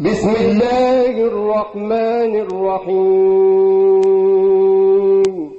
بسم الله الرحمن الرحيم.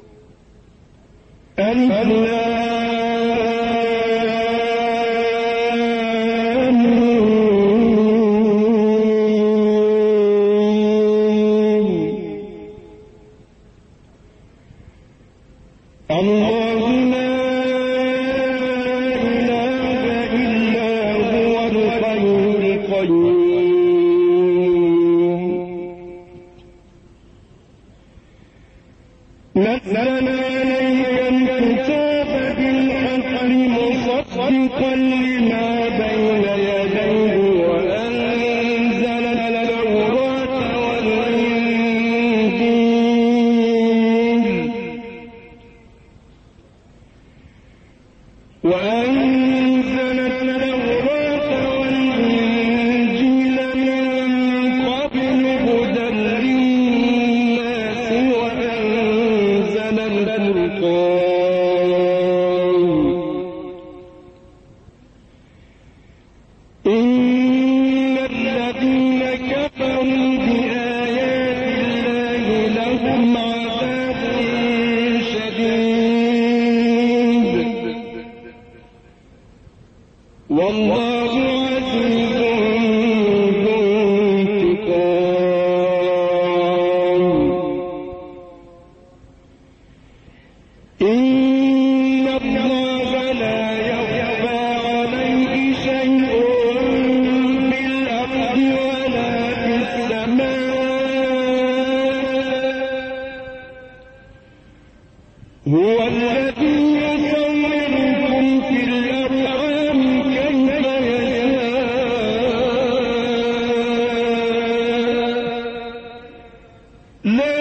نزل عليك الكتاب بالحق مصدقا لما بين يديه وأنزل التوراة والإنجيل من قبل هدى للناس وأنزل الفرقان. إن الذين كفروا بآيات الله لهم عذاب شديد والله عزيز ذو انتقام. إن الله لا يخفى عليه شيء في الأرض ولا في السماء. هو الذي يصوركم في الأرحام كيف يشاء. لا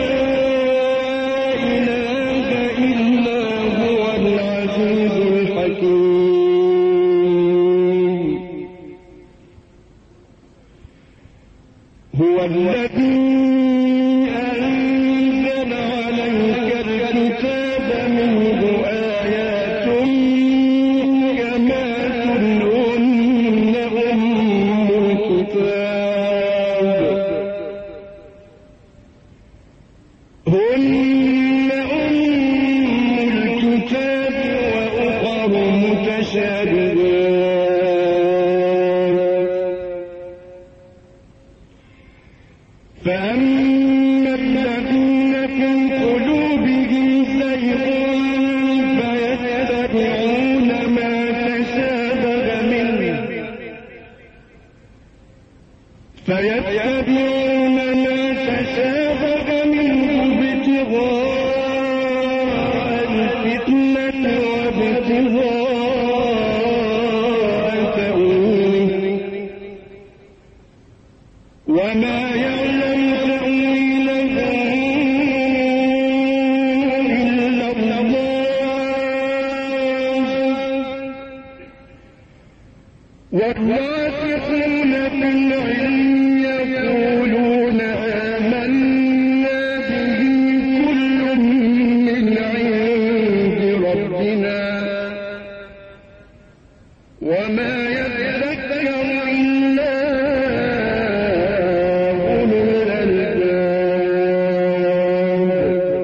إله إلا هو العزيز الحكيم. هو الذي أنزل عليك الكتاب منه آيات محكمات هن أم الكتاب وأخر متشابهات. فأما الذين في قلوبهم زيغ فيتبعون ما تشابه منه ابتغاء الفتنة وابتغاء تأويله وما يعلم تأويله إلا الله. والراسخون في العلم يقولون آمنا به كل من عند ربنا وما يذكر إلا أولو الألباب.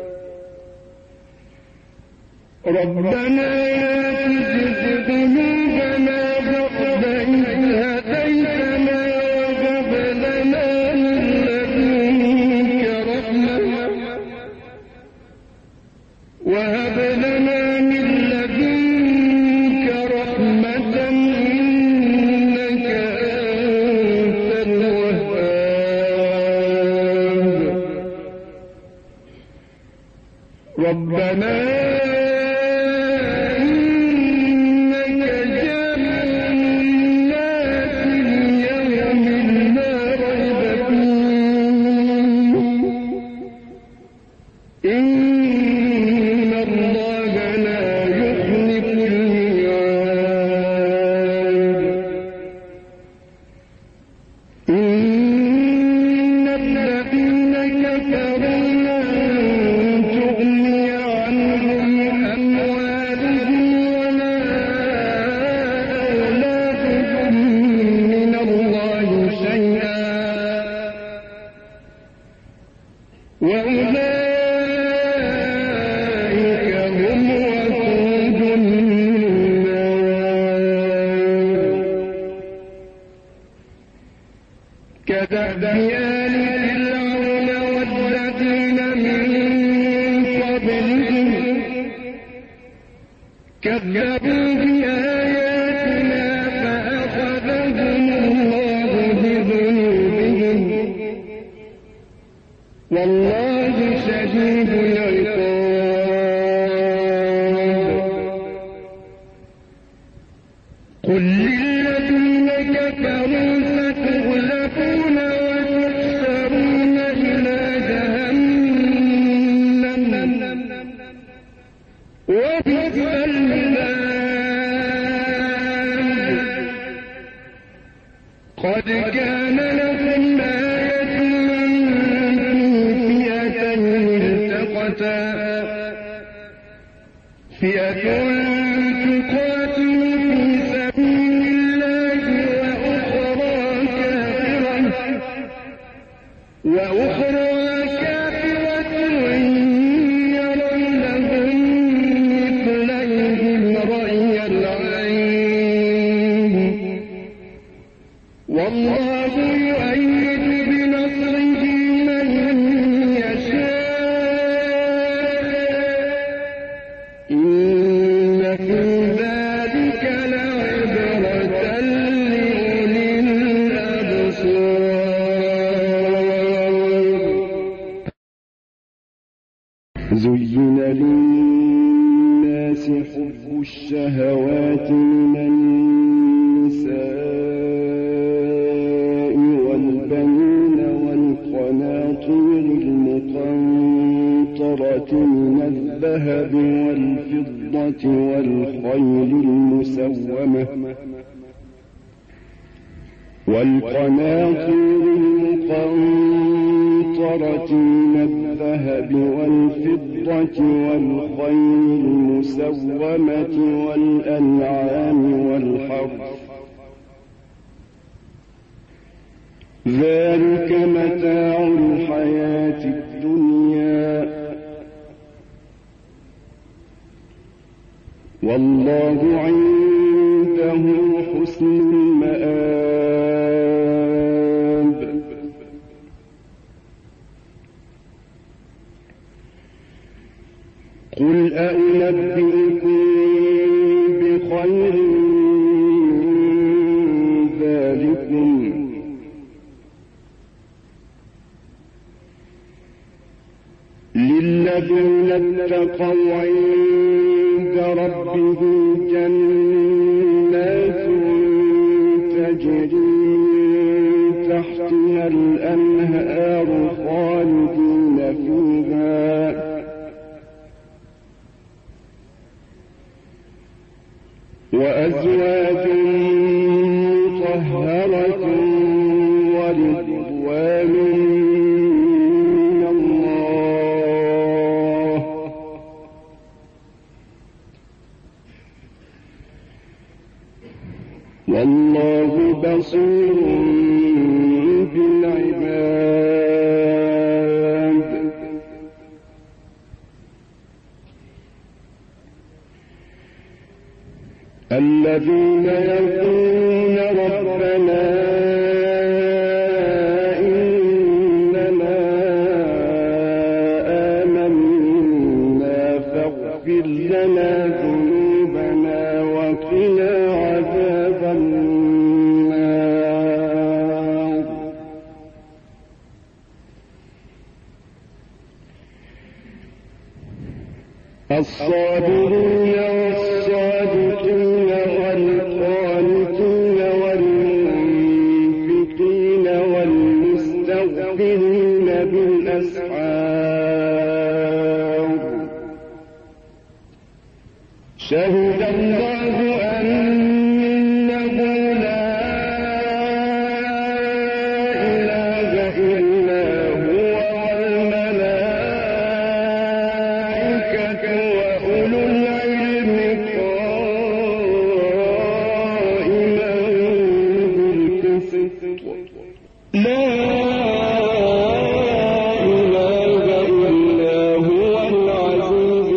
ربنا لا تزغ قلوبنا بعد إذ هديتنا وهب لنا من لدنك رحمة إنك أنت الوهاب. ربنا إنك جامع الناس ليوم لا ريب فيه إن الله لا يخلف الميعاد. إن الذين كفروا لن تغني عنهم كدأب آل فرعون والذين من قبلهم كذبوا بآياتنا فأخذهم الله بذنوبهم والله شديد العقاب. قل للذين كفروا ستغلبون وتحشرون إلى جهنم وبئس المهاد. قد كان لكم آية فئتين التقتا فئة تقاتل في سبيل الله وأخرى كافرة يرونهم مثليهم رأي العين والله يؤيد بنصره من يشاء إن في ذلك لعبرة لأولي الأبصار. زين للناس حب الشهوات من النساء والبنين والقناطير المقنطرة من الذهب والفضة والخيل المسومة والأنعام والحرث ذلك متاع الحياة الدنيا والله عنده حسن المآب. قل أنبئكم بخير من ذلكم للذين اتقوا عند ربهم جنات تجري من تحتها الأنهار خالدين فيها وأزواج مطهرة ورضوان من الله والله بصير بالعباد. الذين يقولون ربنا إننا آمنا فاغفر لنا ذنوبنا وقنا عذاب النار. الصابرين والصادقين والقانتين والمنفقين والمستغفرين بالأسحار شهد الله أنه لا إله إلا هو والملائكة وأولو العلم قائما بالقسط لا إله إلا هو العزيز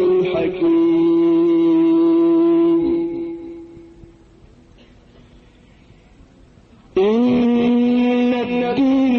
الحكيم. إن الدين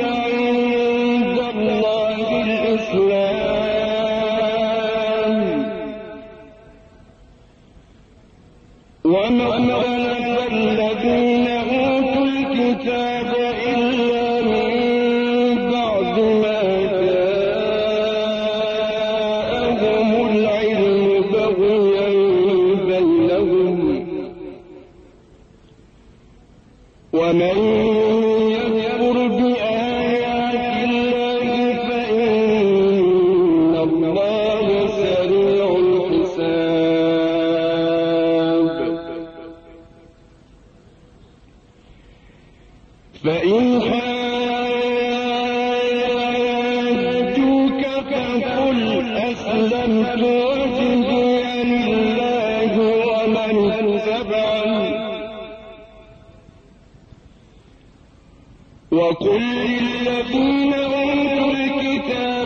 وقل للذين أوتوا الكتاب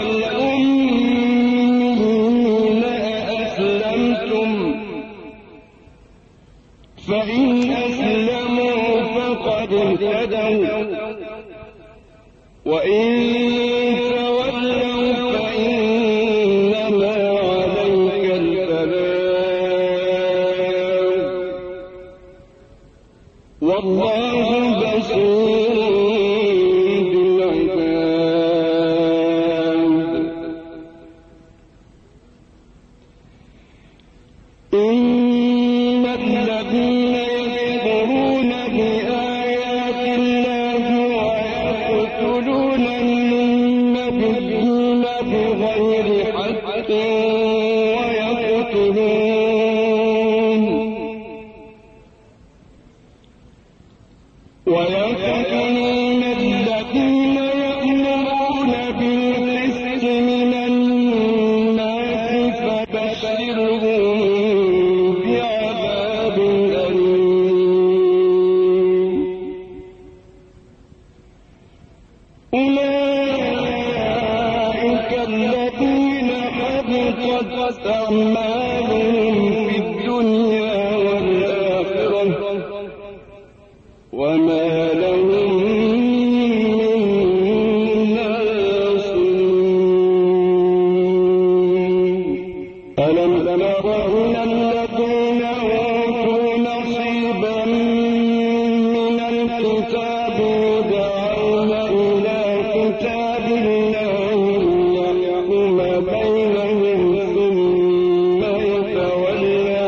والأمين أأسلمتم فإن أسلموا فقد اهتدوا وإن تولوا فإنما عليك البلاغ والله بصير بالعباد. إن الذين يكفرون بآيات الله ويقتلون النبيين بغير حق ويقتلون الذين يأمرون بالقسط من الناس فبشرهم بعذاب أليم. أولئك الذين حبطت أعمالهم في الدنيا والآخرة وما لهم من ناصرين. ألم تر إلى الذين أوتوا نصيبا من الكتاب يدعون إلى كتاب الله ليحكم بينهم ثم يتولى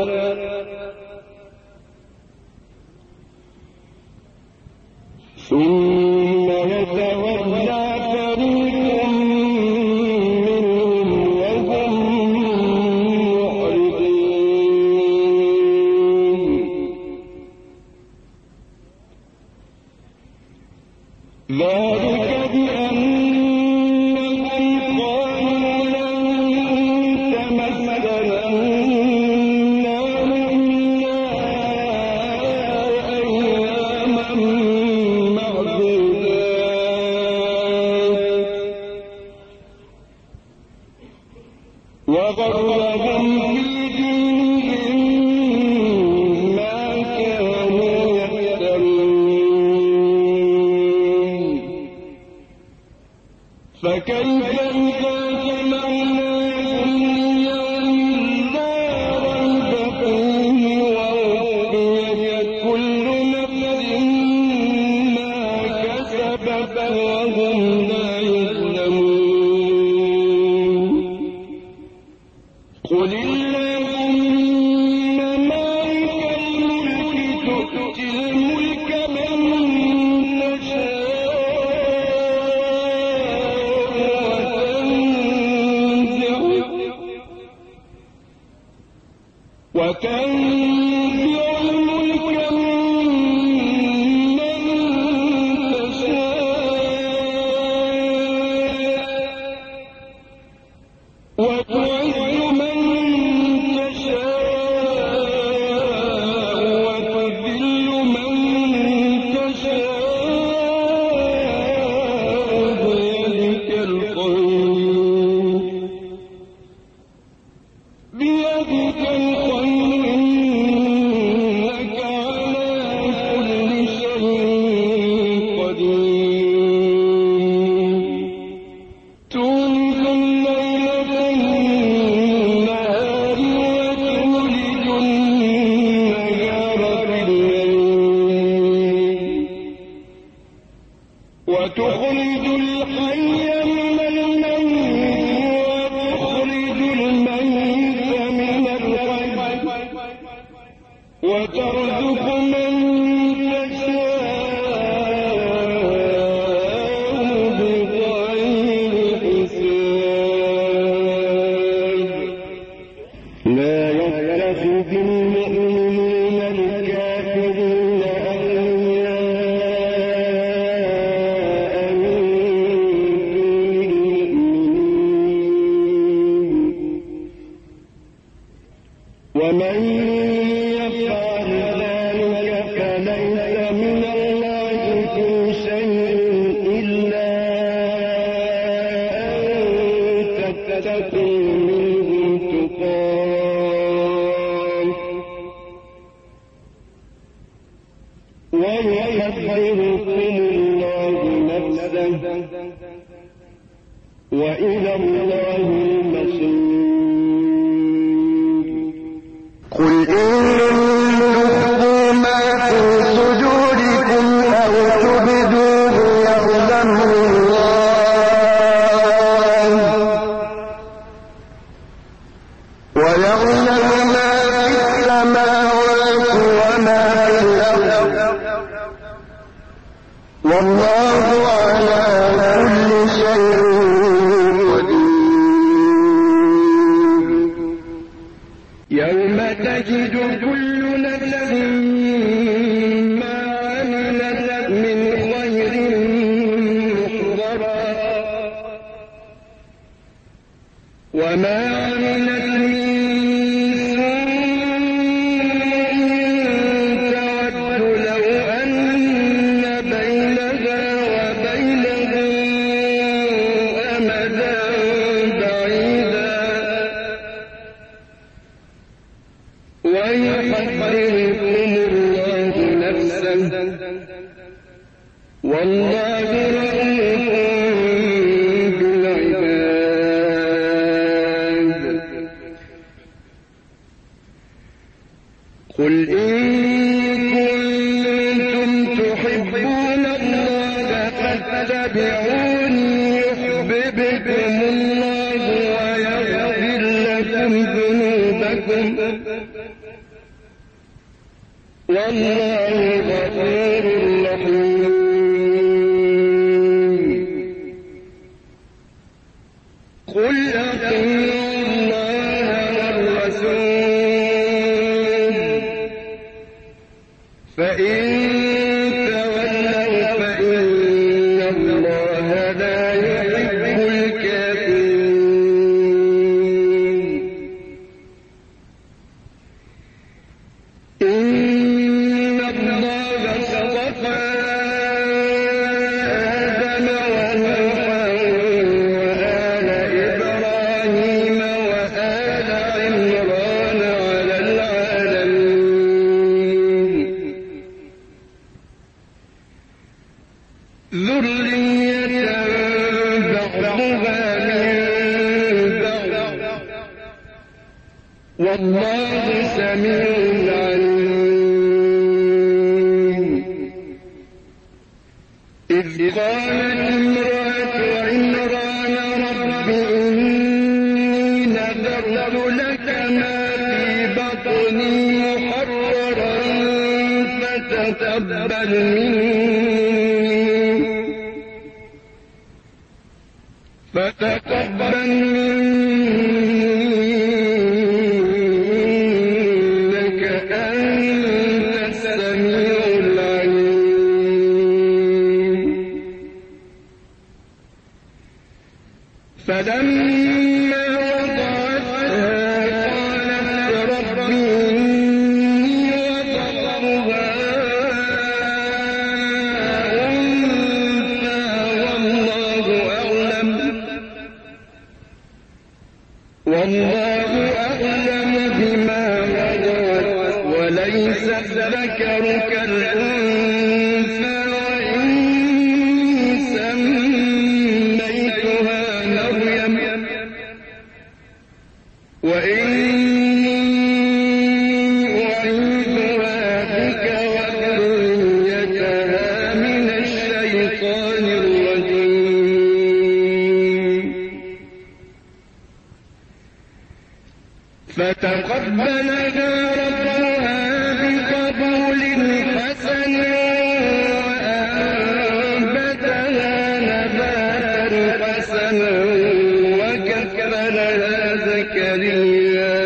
فريق منهم وهم معرضون. ذلك بأنهم قالوا لن تمسنا النار إلا أياما وغرهم في دينهم ما كانوا يفترون. فكيف إذا جمعناهم ليوم لا ريب فيه ووفيت كل نفس ما كسبت وهم لا يظلمون. قل اللهم مالك الملك تؤتي الملك من تشاء وتنزع الملك ممن تشاء وتعز من تشاء وتذل من تشاء بيدك الخير إنك على كل شيء قدير. تولج الليل في النهار وتولج النهار في الليل وتخرج الحي من الميت وتخرج الميت من الحي وترزق من تشاء بغير حساب. لا يتخذ المؤمنون الكافرين أولياء من دون المؤمنين وإلى الله المصير. قل إن تخفوا ما في صدوركم أو تبدوه يعلمه الله ويعلم ما في السماوات وما في الأرض والله على كل شيء قدير. يوم تجد كل نفس ما عملت من خير محضرا وما عملت من سوء تود لو أن بينها وبينه أمدا بعيدا ويحذركم الله نفسه والله رؤوف بالعباد. قل إن كنتم تحبون الله فاتبعوني يحببكم الله ويغفر لكم ذنوبكم والله غفور رحيم. قل أطيعوا الله والرسول فإن تولوا فإن الله لا يحب الكافرين. إن الله اصطفى آدم ونوحا وآل إبراهيم وآل عمران على العالمين ذرية بعضها من بعض والله سميع عليم. إذ قالت امرأة عمران رب إني نذرت لك ما في بطني محررا فتقبل مني إنك أنت السميع العليم. فلما وضعتها قالت رب إني وضعتها أنثى والله أعلم بما وضعت وليس الذكر كالأنثى وإني سميتها مريم وإني أعيذها بك وذريتها من الشيطان الرجيم. فتقبلها ربها بقبول حسن وأنبتها نباتا حسنا وكفلها زكريا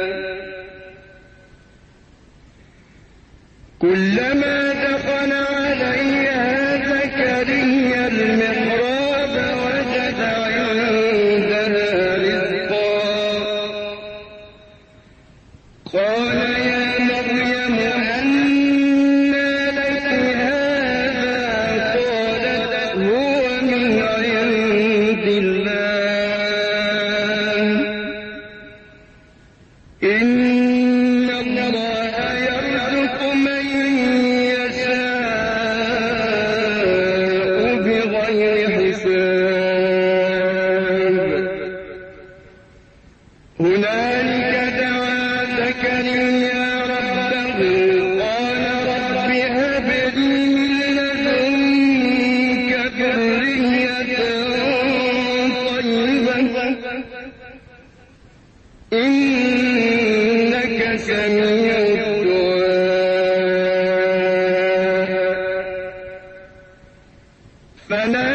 كلما دخل عليها زكريا المحراب وجد عندها رزقا قال يا مريم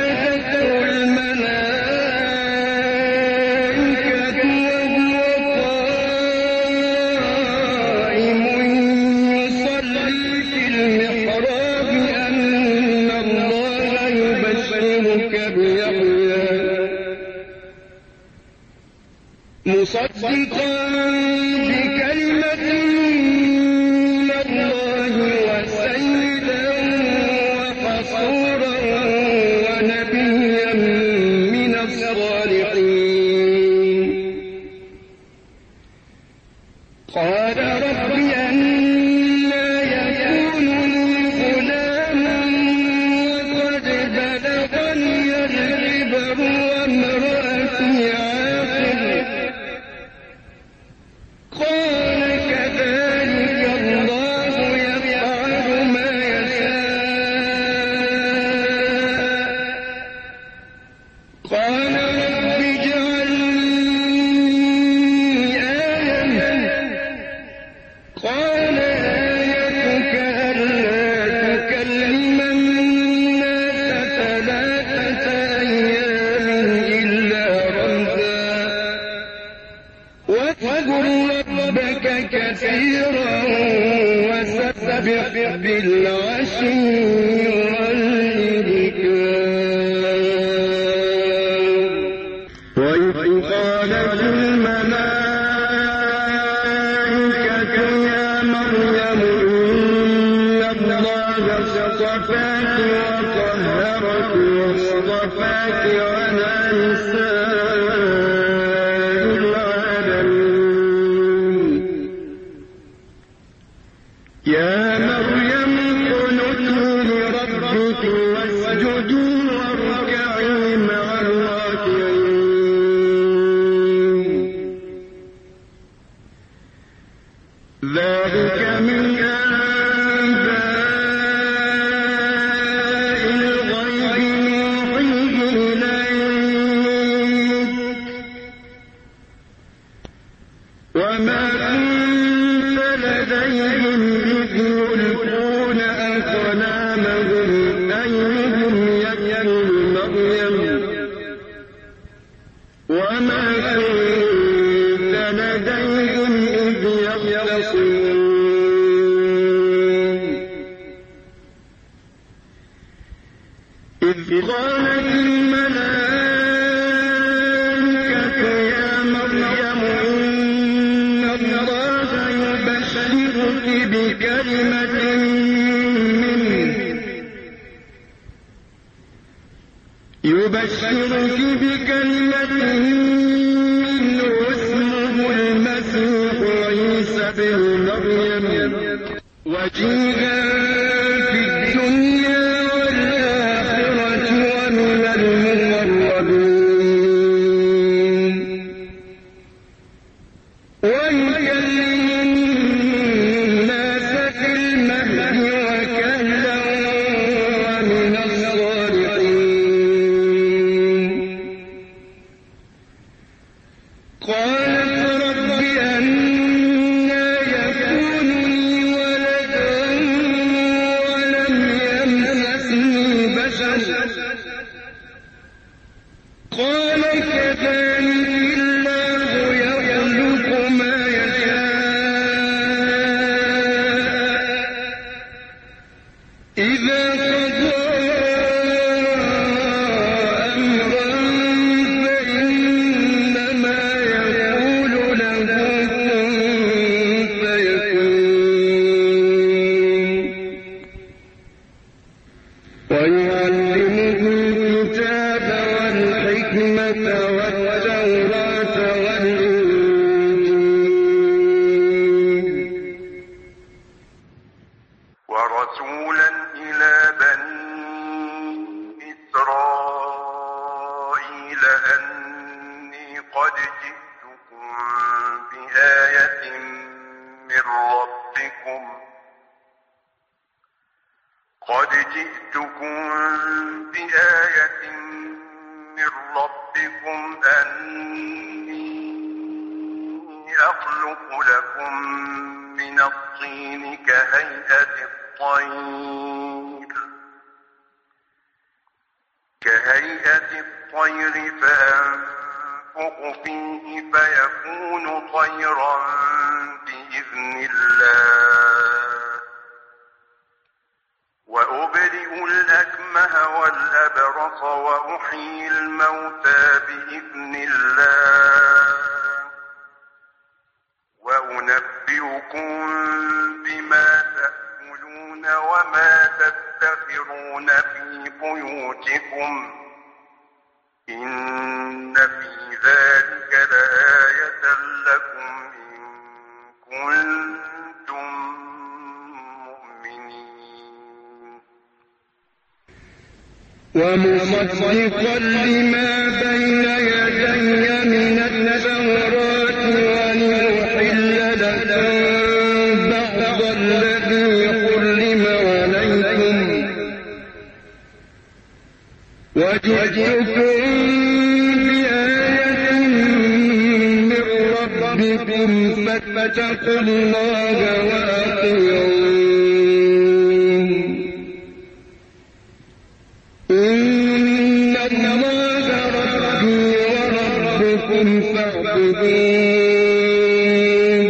فنادته الملائكة وهو قائم يصلي في المحراب أن الله يبشرك بيحيى مصدقا بكلمة من الله وسيدا وحصورا ونبيا من الصالحين قال رب أنى يكون لي غلام وقد بلغني الكبر وامرأتي عاقر قال كذلك الله يفعل ما يشاء قال رب اجعل لي آية قال آيتك ألا تكلم الناس 3 أيام إلا رمزا واذكر ربك كثيرا وسبح بالعشي والإبكار وإذ قالت الملائكة يا مريم إن الله اصطفاك وطهرك واصطفاك على نساء العالمين يا مريم اقنتي لربك واسجدي واركعي مع الراكعين ذلك من أنباء الغيب نوحيه إليك وما كنت لديهم إذ يلقون أقلامهم أيهم يكفل مريم وما كنت لديهم إذ يختصمون إذ قالت الملائكة يا مريم إن الله يبشرك بكلمة منه اسمه المسيح عيسى بن مريم وجيها في الدنيا والآخرة ومن المقربين ويكلم الناس في المهد وكهلا ومن الصالحين قالت رب أنى يكون لي ولد ولم يمسسني بشر قال كذلك الله يخلق ما يشاء إذا قضى أمرا فإنما يقول له كن فيكون ويعلمه الكتاب والحكمة والتوراة والإنجيل ورسولا إلى بني إسرائيل أني قد جئتكم بآية من ربكم أني أخلق لكم من الطين كهيئة كهيئة الطير فأنفخ فيه فيكون طيرا بإذن الله وأبرئ الأكمه والأبرص وأحيي الموتى بإذن الله وأنبئكم بما تأكلون وما تدخرون في بيوتكم إن في ذلك لآية لكم إن كنتم مؤمنين ومصدقا لما بين يدي من التوراة ولأحل لكم بعض الذي حرم عليكم وجئتكم بآية من ربكم فاتقوا الله وأطيعون إن الله ربي وربكم فاعبدون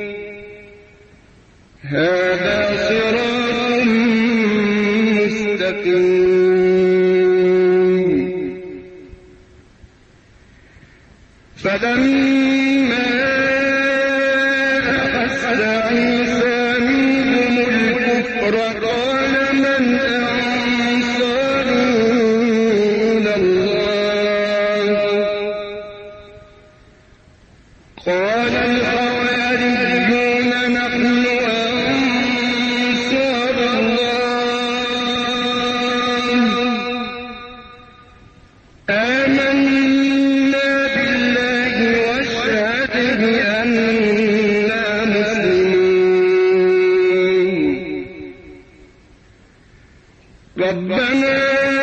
هذا صراط مستقيم فلما أحس عيسى منهم الكفر قال من أنصاري إلى الله قال الحواريون نحن أنصار الله آمنا بالله واشهد بأننا مسلمون ربنا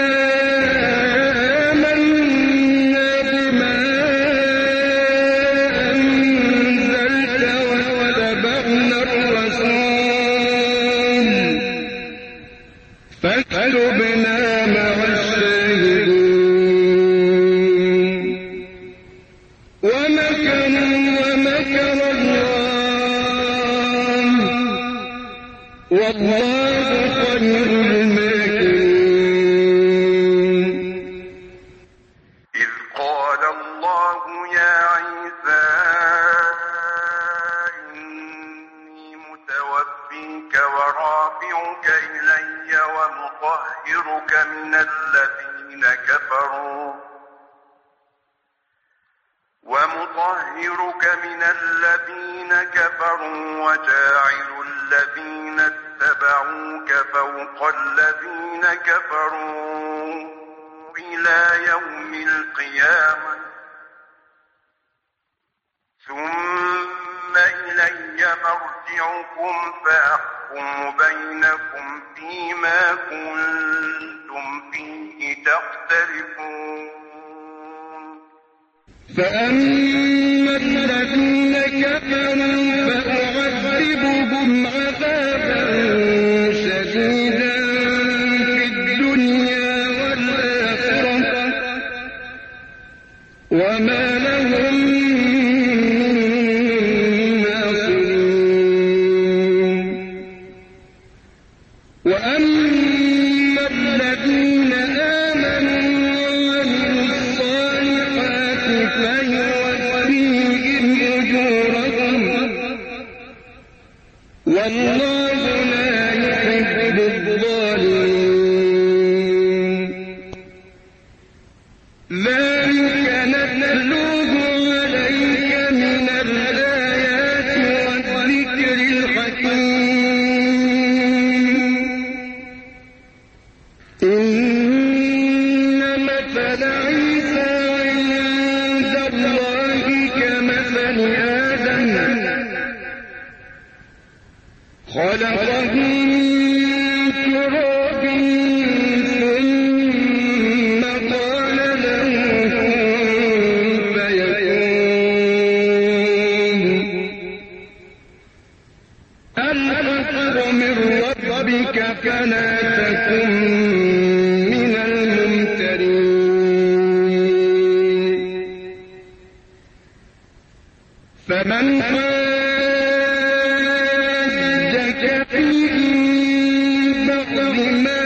آمنا بما أنزلت واتبعنا الرسول فاكتبنا مع الشاهدين ومكروا ومكر الله والله خير الماكرين إذ قال الله يا عيسى إني متوفيك ورافعك إلي ومطهرك من الذين كفروا وجاعل الذين اتبعوك فوق الذين كفروا إلى يوم القيامة ثم إلي مرجعكم فأحكم بينكم فيما كنتم فيه تختلفون فأما الذين كفروا فأعذبهم عذابا شديدا في الدنيا والآخرة وما لهم من ناصرين وأما الذين آمنوا وعملوا الصالحات فيوفيهم أجورهم والله لا يحب الظالمين ذلك نتلوه عليك من الآيات والذكر الحكيم إن مثل عيسى عند الله كمثل آدم خلقه من تراب ثم قال له كن فيكون الحق من ربك فلا تكن من الممترين فمن حاجك فيه بعد ما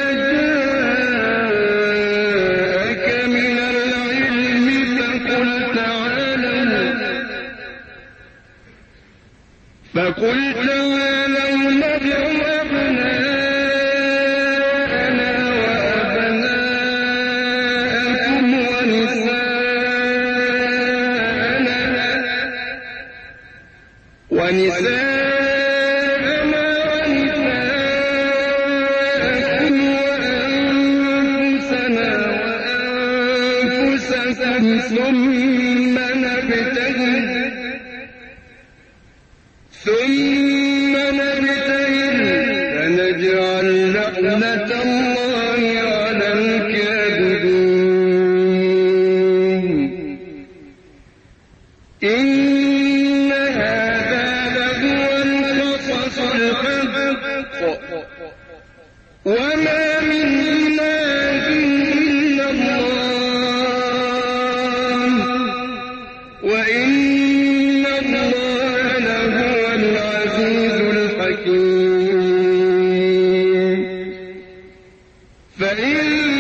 جاءك من العلم فقل تعالوا ندع أبناءنا وأبناءكم ونساءنا ونساءكم وأنفسنا وأنفسكم ثم نبتهل فنجعل لعنة الله على الكاذبين. إن هذا لهو القصص الحق وما من إله إلا الله وإن الله لهو العزيز الحكيم. فإن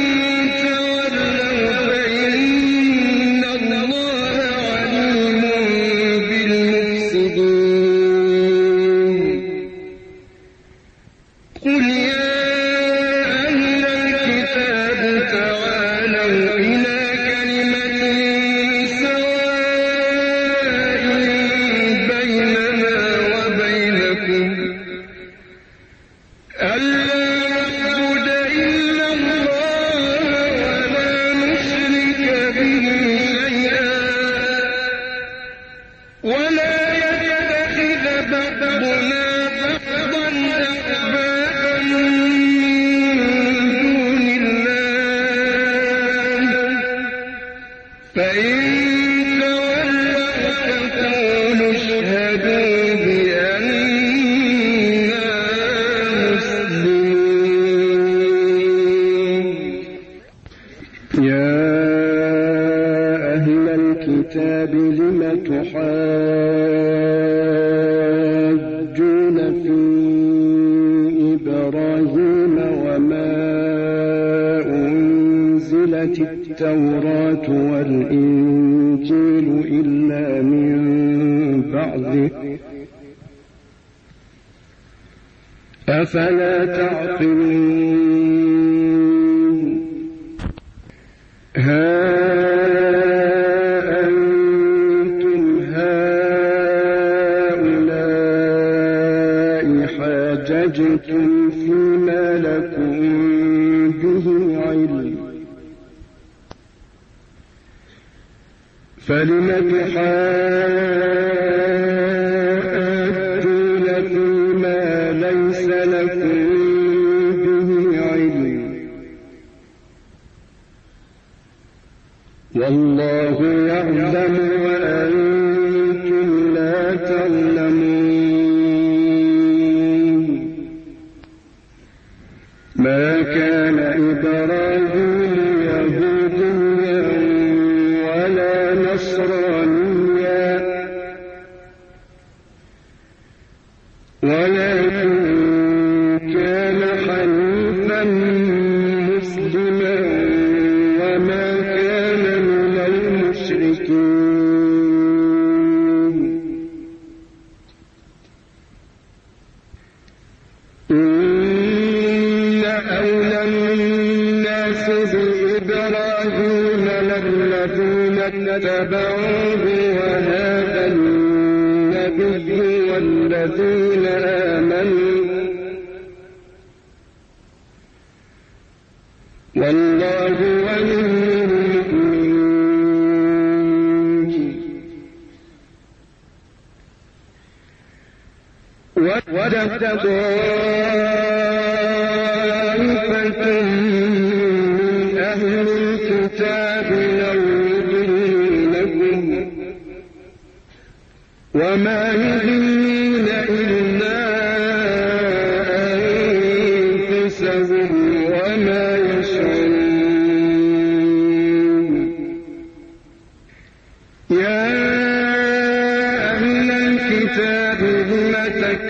تولوا فإن الله عليم بالمفسدين. قل يا أهل الكتاب تعالوا إلى كلمة سواء بيننا وبينكم ألا نعبد إلا الله ولا نشرك به شيئا ولا يتخذ بعضنا بعضا أربابا من دون الله. فإن تولوا فقولوا اشهدوا بأننا مسلمون. يا أهل الكتاب لم تحاجون في إبراهيم وما أنزلت التوراة والإنجيل إلا من بعده أفلا تعقلون. ها أنتم هؤلاء حاججتم فيما لكم به علم فلم تحاجون فيما ليس لكم به علم والله يعلم وأنتم لا تعلمون. ما كان إبراهيم يهوديا ولا نصرانيا ولكن كان حنيفا مسلما وما كان من المشركين. إن أولى الناس بإبراهيم للذين اتبعوه وهذا النبي والذين آمنوا والله ولي المؤمنين. ودت طائفة من أهل الكتاب لو يضلونكم وما يضلون إلا أنفسهم وما يشعرون. يا أهل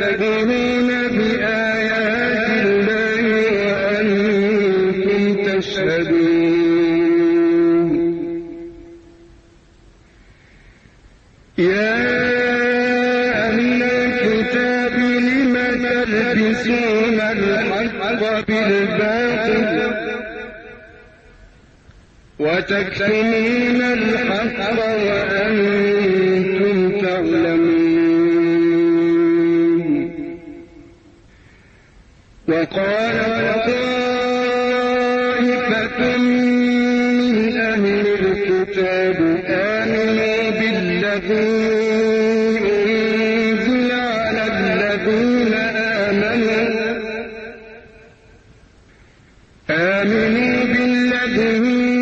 تكفرون بآيات الله وأنتم تشهدون يا أهل الكتاب لم تلبسون الحق بالباطل وتكتمون الحق وأنتم تعلمون وقال طائفة من أهل الكتاب آمنوا بالذي أنزل على الذين آمنوا بالذي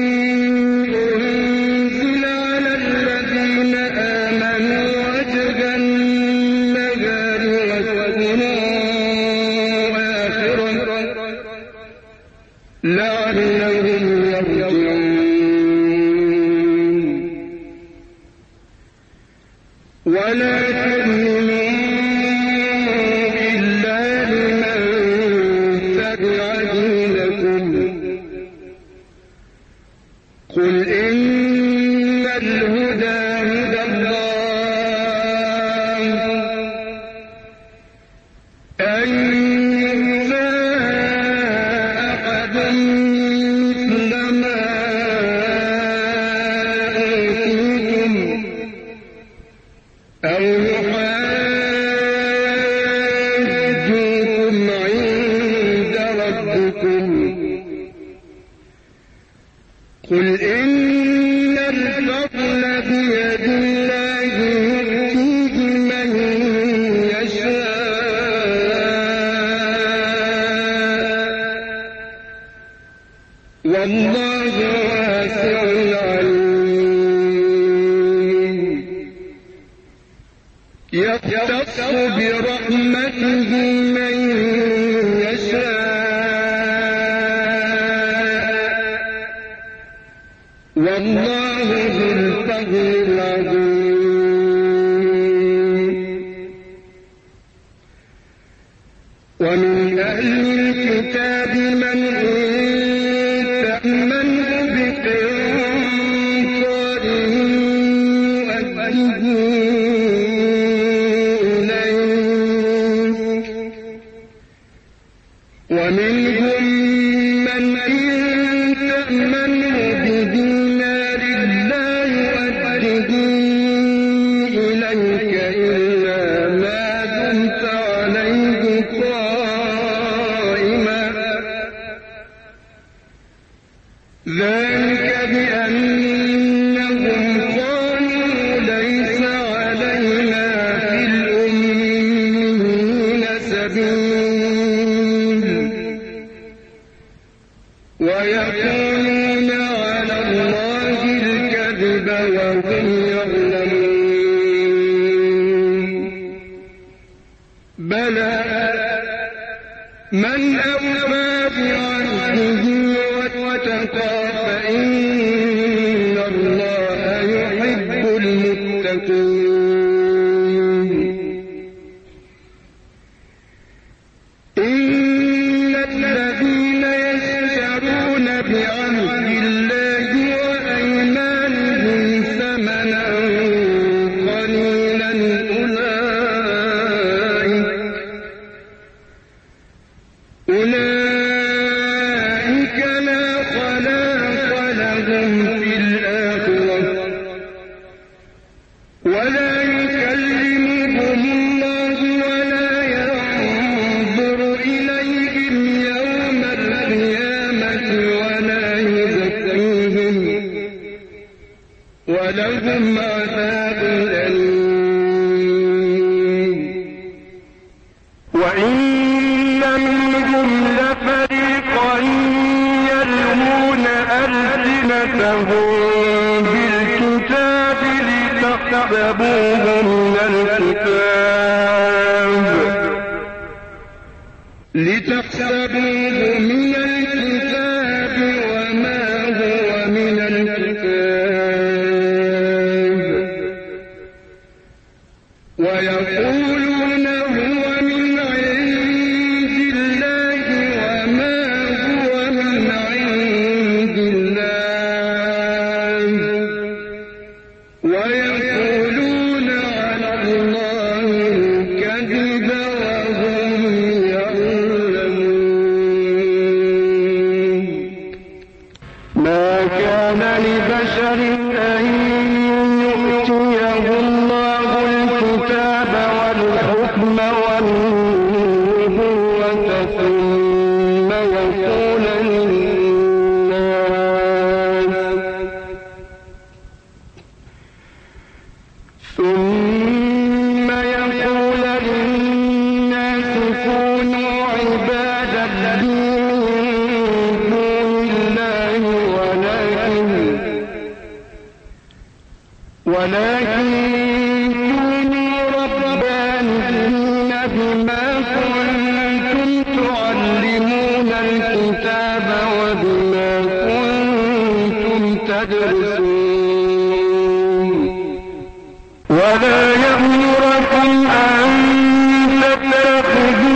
أنزل على الذين آمنوا وجه النهار واذكروا آخره لعلهم يرجعون ولا تؤمنوا إلا لمن تبع دينكم قل إن الهدى هدى الله أن يؤتى أحد مثل ما أوتيتم أو يحاجوكم عند ربكم قل إن الفضل بيد الله يؤتيه من يشاء والله واسع عليم يختص برحمته من يشاء والله ذو الفضل العظيم ومن أهل الكتاب من تأمنه بقنطار يؤديه إليك ومنهم من تأمنه بدينار لا يؤديه إليك إلا ما دمت عليه قائما ذلك بأنهم قالوا ليس علينا في الأميين سبيل ويقولون على الله الكذب وهم يعلمون بلى من أوفى بعهده واتقى فإن الله يحب المتقين إن الذين يشترون بعهد الله وأيمانهم ثمنا قليلا أولئك لا خلاق لهم في الآخرة ولا يكلمهم الله ولا ينظر إليهم يوم القيامة ولا يزكيهم ولهم عذاب أليم وإن منهم لفريقا يلوون ألسنتهم بالكتاب لتحسبوه من الكتاب وما هو من الكتاب ويقولون هو من بشر أن يؤتيه الله الكتاب والحكم والنبوة ثم يقول للناس كونوا عبادا لي ولكن كونوا ربانيين بما كنتم تعلمون الكتاب وبما كنتم تدرسون ولا يأمركم أن تتخذوا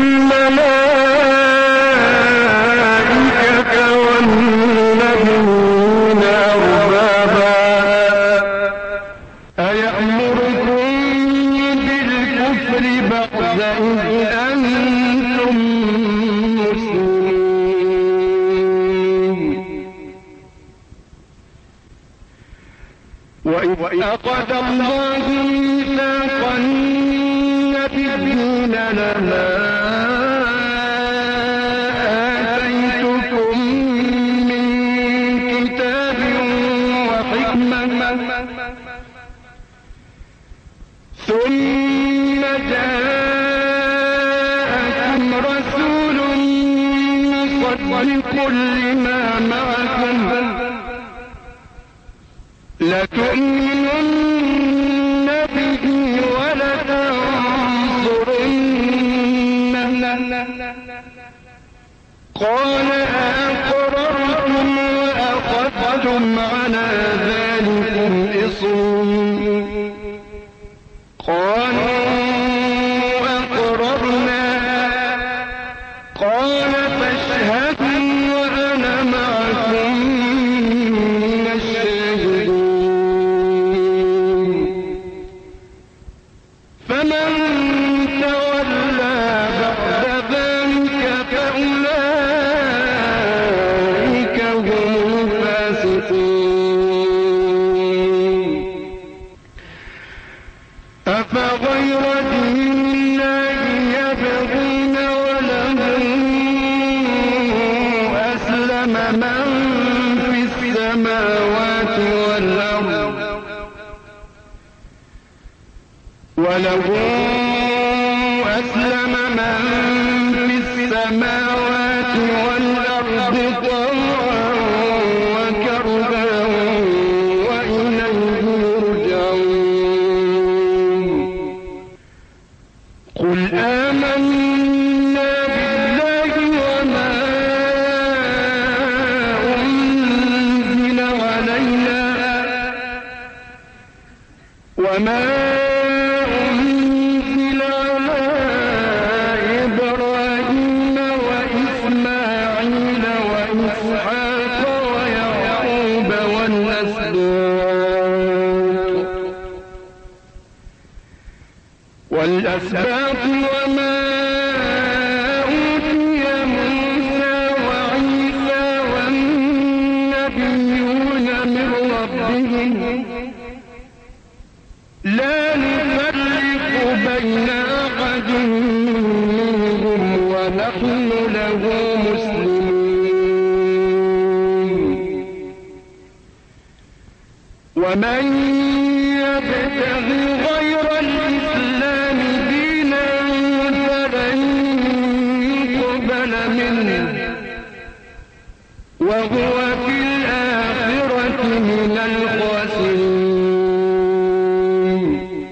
الملائكة والنبيين أربابا أيأمركم بالكفر بعد إذ أنتم مسلمون وإذ أخذ الله ميثاق النبيين لما آتيتكم من كتاب وحكمة ثم جاءكم رسول مصدق لما معكم لتؤمنن به ولتنصرنه قال أقررتم وأخذتم على ذلكم إصري قالوا أقررنا قال فاشهدوا وأنا معكم من الشاهدين فمن تولى بعد ذلك فأولئك هم الفاسقون أفغير دين الله يبغون وله أسلم من في السماوات والأرض طوعا وكرها وإليه يرجعون قل آمنا بالله وما أنزل على إبراهيم وإسماعيل وإسحاق ويعقوب والأسباط وما أوتي موسى وعيسى والنبيون من ربهم لا نفرق بين أحد منهم ونحن له مسلمون ومن يبتغي غير الإسلام دينا فلن يقبل منه وهو في الآخرة من الخاسرين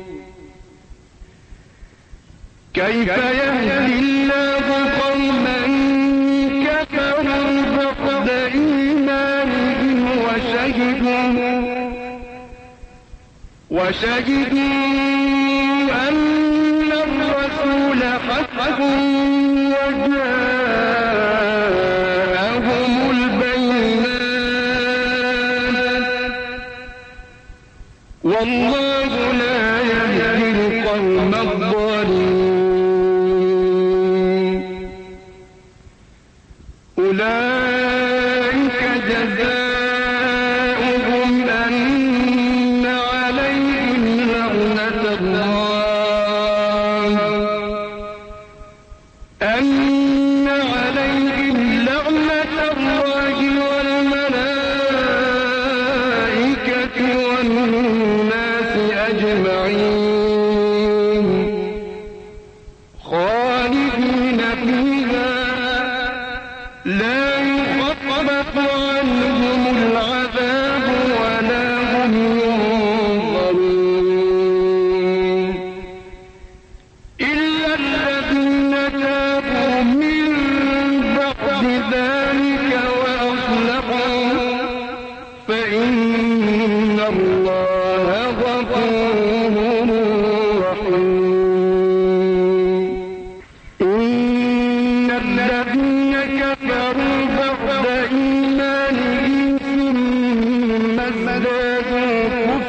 كيف يهدي الله قوما كفروا بعد إيمانهم وشهدوا أن الرسول حق وجاءهم البينات والله لا يهدي القوم الظالمين أولئك جزاؤهم أن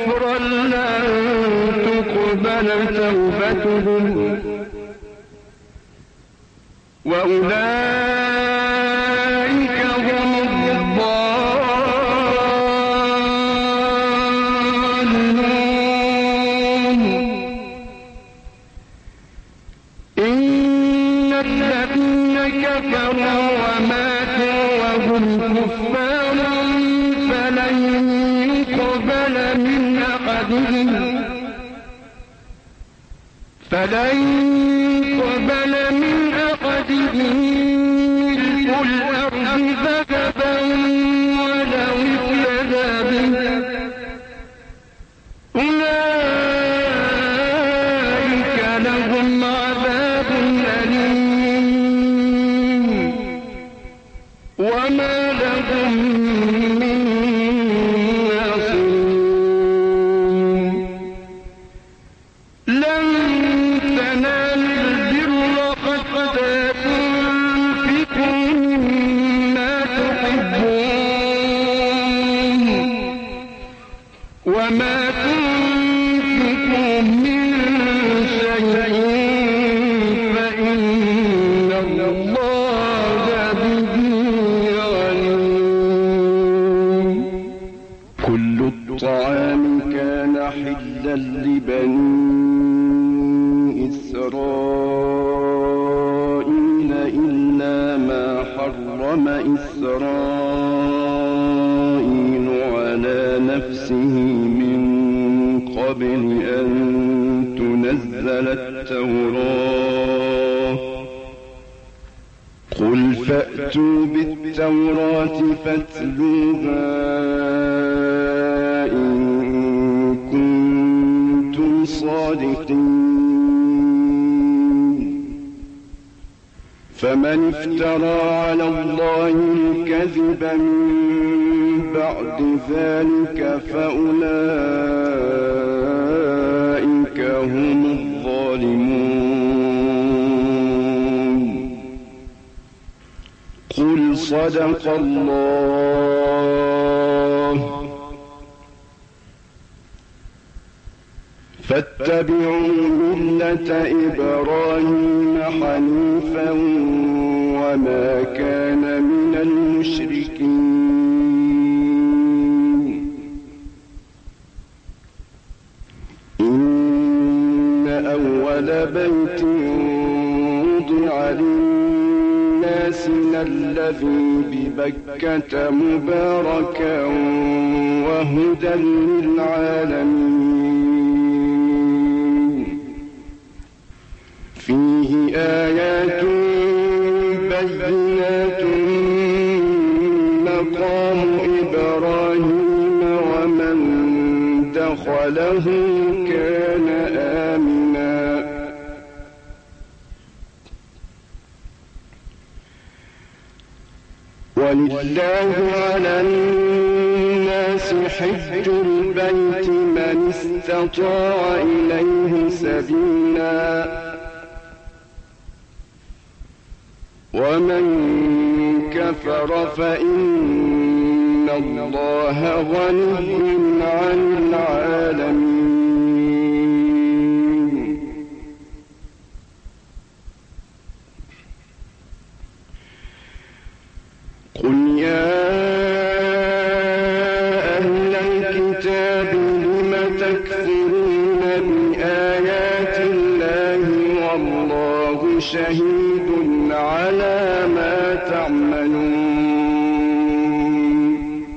كفرا لن تقبل توبتهم وأولئك هم الضالون. إن الذين كفروا وماتوا وهم كفار فلن يقبل من أحدهم ملء الأرض ذهبا ولو افتدى به أولئك لهم عذاب أليم وما لهم من ناصرين. لن تنالوا البر حتى تنفقوا مما تحبون وما تنفقوا من شيء فإن الله به عليم. كل الطعام كان حلا لبني إسرائيل إلا ما حرم إسرائيل على نفسه من قبل أن تنزل التوراة. قل فأتوا بالتوراة فاتلوها إن كنتم صادقين. فمن افترى على الله الكذب من بعد ذلك فأولئك هم الظالمون. قل صدق الله. فاتبعوا ملة إبراهيم حنيفا وما كان من المشركين. إن أول بيت وضع للناس الذي ببكة مباركا وهدى للعالمين. فيه آيات بينات مقام إبراهيم ومن دخله كان آمنا. ولله على الناس حج البيت من استطاع إليه سبيلا ومن كفر فإن الله غني عن العالمين. قل يا أهل الكتاب لم تكفرون بآيات الله والله شهيد على ما تعملون.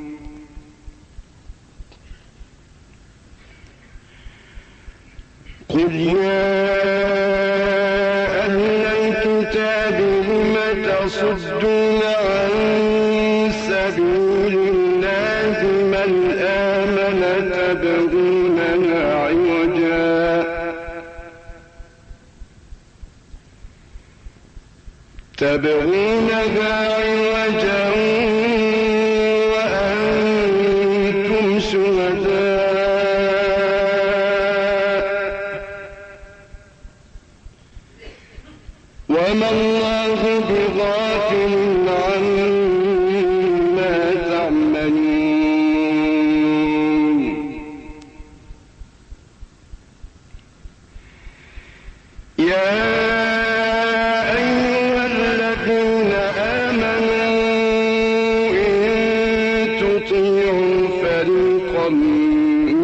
قل يا أهل الكتاب لم تصدون عن سبيل الله من آمن تبغونها عوجا وأنتم شهداء وما الله بغافل عما تعملون.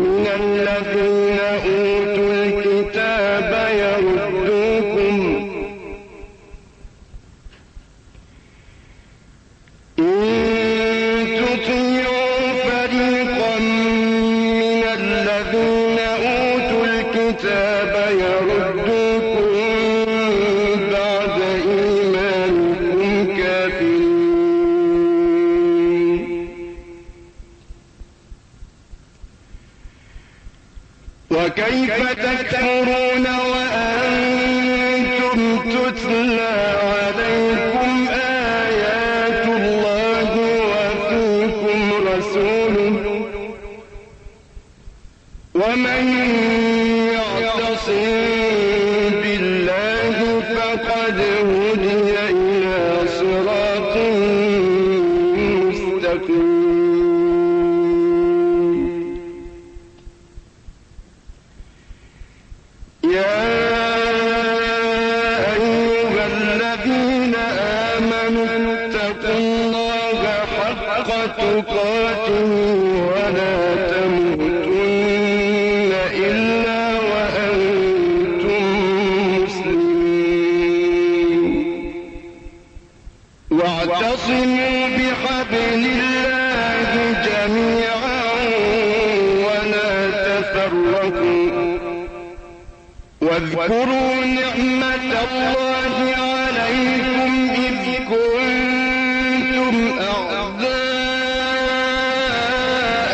من الذين أوتوا الكتاب يردوكم إن تطيعوا فريقا من الذين أوتوا الكتاب يردوكم بعد إيمانكم كافرين وكيف تكفرون وأنتم تتلى عليكم آيات الله وفيكم رسوله ومن يعتصم بالله فقد هدي إلى صراط مستقيم يا أيها الذين آمنوا اتقوا الله حق تقاته ولا تموتن إلا وأنتم مسلمون واعتصموا بحبل الله جميعا ولا تفرقوا واذكروا نعمة الله عليكم إذ كنتم أعداء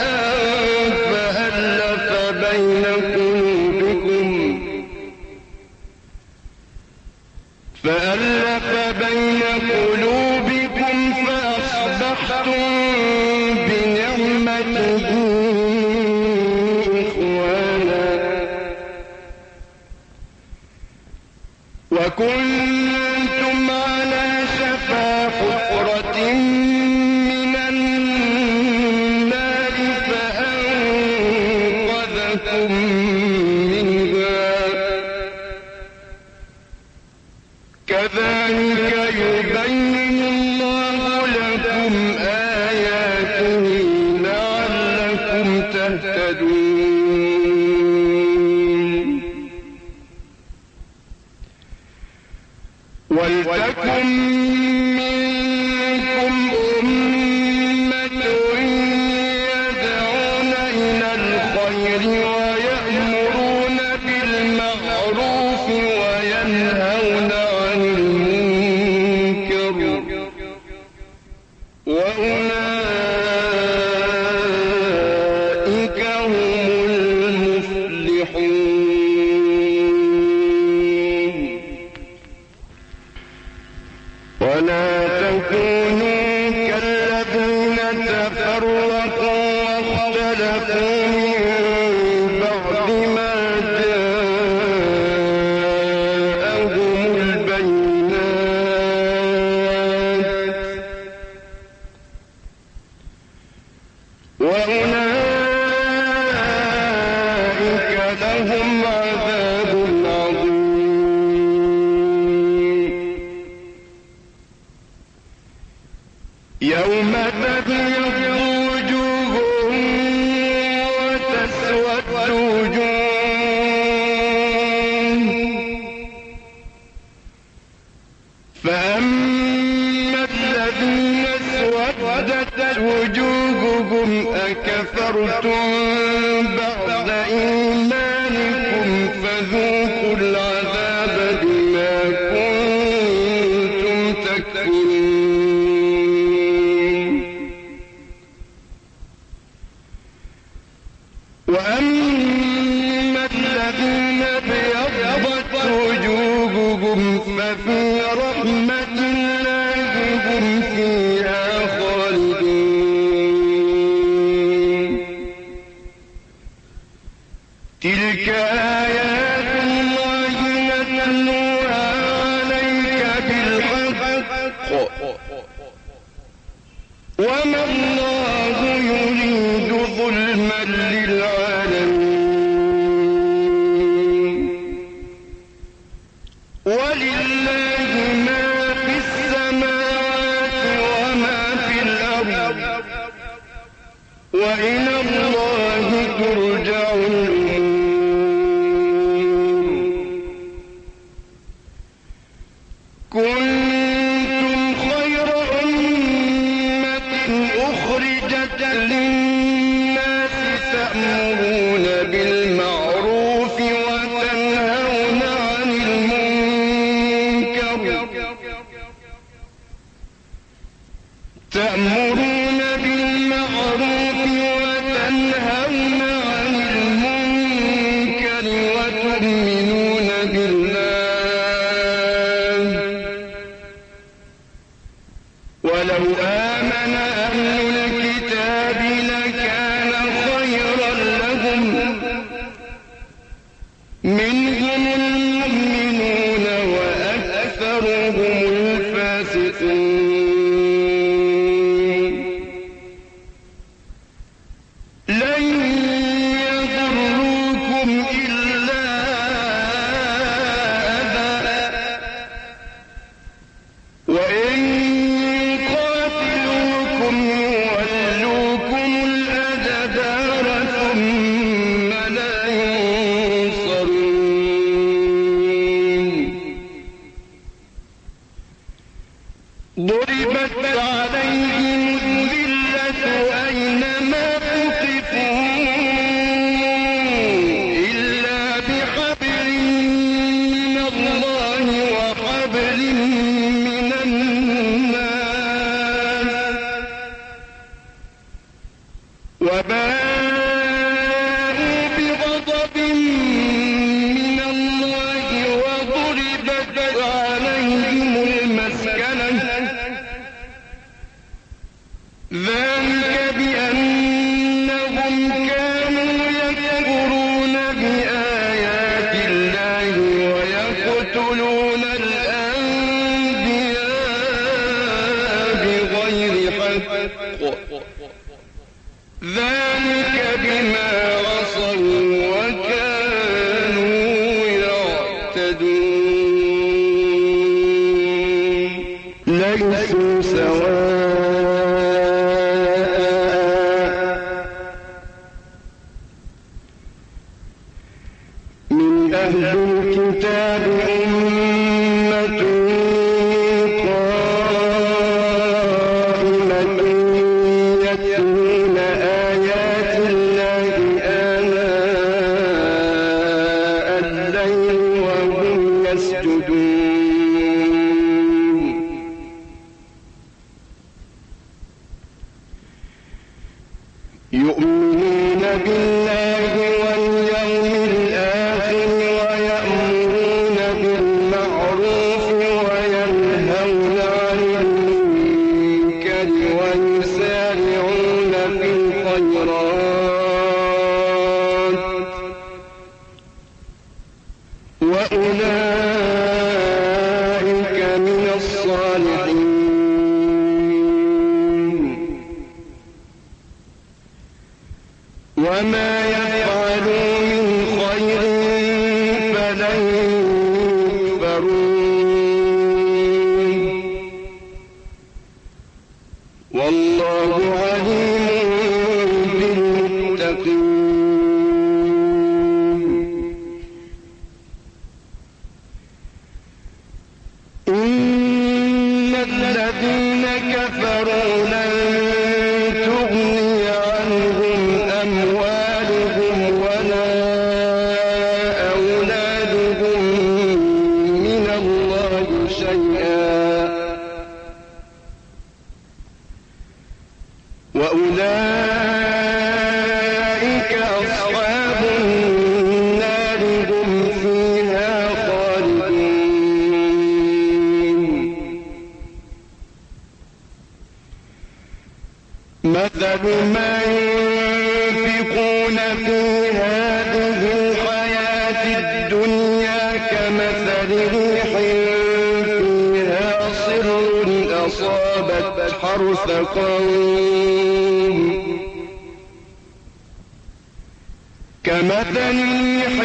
فألف بين قلوبكم فأصبحتم بنعمته إخوانا وكنتم على شفا حفرة من النار فأنقذكم منها كذلك يبين الله لكم آياته لعلكم تهتدون ولتكن منكم أمة يدعون إلى الخير ويأمرون بالمعروف وينهون عن المنكر وأولئك هم المفلحون ولا تكونوا كالذين تفرقوا واختلفوا من بعد ما جاءهم البينات وأولئك لهم عذاب عظيم يوم تبيض وجوه وتسود وجوه فأما الذين اسودت وجوههم أكفرتم بعد إيمانكم فذوقوا العذاب بما كنتم تكفرون وأما الذين ابيضت وجوههم ففي رحمة الله هم فيها خالدون تلك آيات الله نتلوها عليك بالحق وما الله يريد ظلما للعالمين ولله ما في السماوات وما في الأرض وإلى الله ترجع بالمعروف وتنهون عن المنكر تأمرون بالمعروف وتنهون عن المنكر وتؤمنون بالله ولو آمن أهل الكتاب لكان خيرا لهم منهم المؤمنون وأكثرهم الفاسقون لن يضروكم إلا أذى وإن قاتلوكم يولوكم الأدبار ثم لا ينصرون ضربت عليهم الذلة أينما ثقفوا إلا بحبل من الله وحبل من الناس وباءوا بغضب من الله وضربت عليهم المسكنة ذلك بأنهم كانوا يكفرون بآيات الله ويقتلون الأنبياء بغير حق ذلك بما عصوا وكانوا يعتدون ليسوا من أهل الكتاب أمة قائمة يتلون آيات الله آناء الليل وهم يسجدون يؤمنون بالله واليوم الآخر ويأمرون بالمعروف وينهون عن المنكر ويسارعون في الخيرات وأولئك من الصالحين وما يفعلوا من خير فلن يكفرون والله عليم بالمتقين إن الذين كفروا لن تغني عنهم أموالهم ولا أولادهم من الله شيئا وأولئك أصحاب النار هم فيها خالدون مثل ما ينفقون في هذه الحياة الدنيا كمثل ريح فيها صر أصابت حرث قوم كمثل ريح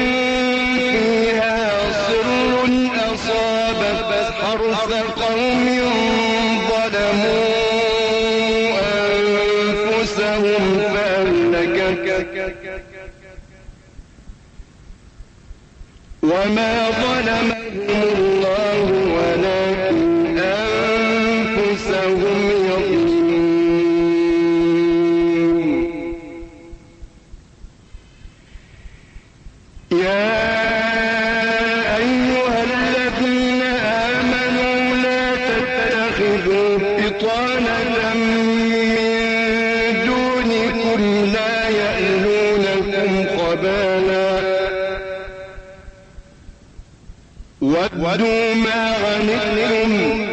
فيها صر أصابت حرث قوم ظلموا أنفسهم فأهلكت وما ظلمهم الله ولكن أنفسهم يظلمون. يا أيها الذين آمنوا لا تتخذوا بطانة من دونكم لا يألونكم خبالا ودوا ما عنتم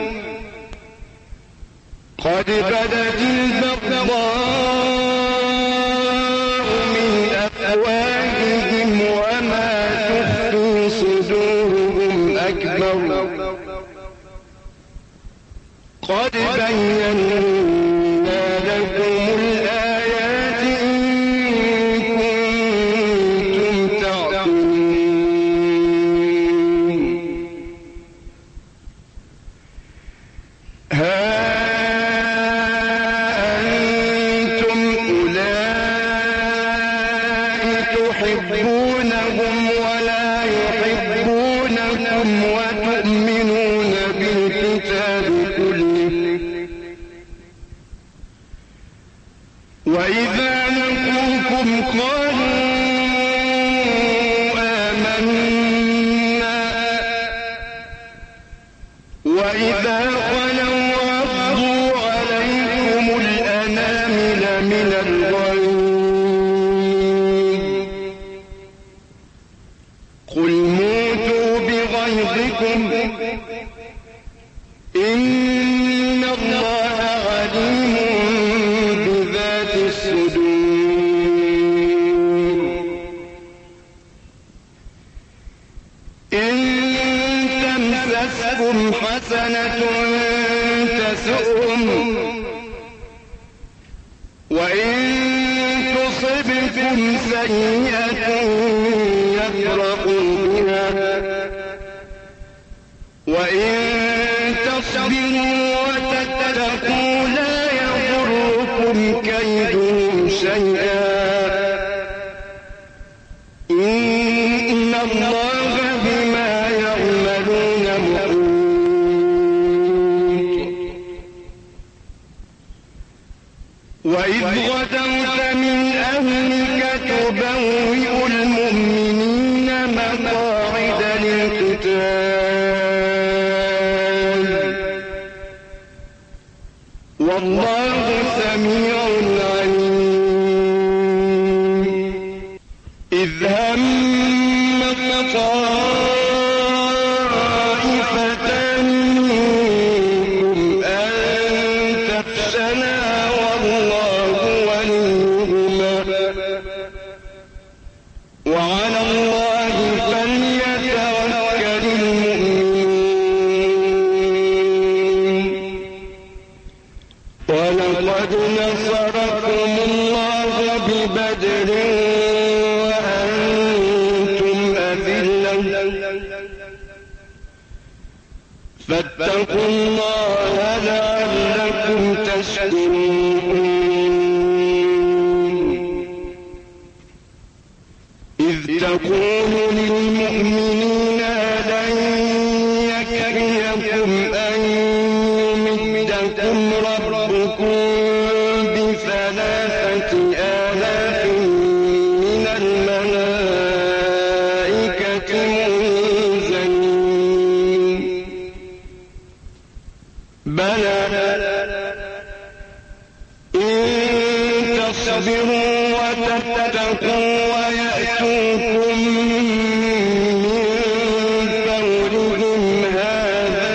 قد بدت البغضاء من أفواههم وما تخفي صدورهم أكبر قد بينا لكم الآيات إن كنتم تعقلون ها أنتم أولئك تحبونهم ولا يحبونكم وتؤمنون بالكتاب كله وإذا لقوكم قالوا آمنا وإذا خلوا عضوا عليكم الأنامل من الغيظ قل موتوا بغيظكم إن الله عليم بذات الصدور إن تمسسكم حسنة تسؤهم وإن تصبكم سيئة يفرحوا بها وإن تصبروا وتتقوا لا يضركم كيدهم شيئا إن الله بما يعملون محيط وإذ غدوت من أهلك تبوئ المؤمنين مقاعد للقتال والله سميع عليم إذ هم طائفتان منكم أن تفشلا والله وليهما وعلى الله فليتوكل المؤمنون ولقد نصركم الله ببدر وأنتم أذلة فاتقوا الله لعلكم تشكرون إذ تقول للمؤمنين لن يكفيكم أن يمدكم ربكم ب3,000 من الملائكة منزلين بلى إن تصبروا وتتقوا ويأتوكم من فورهم هذا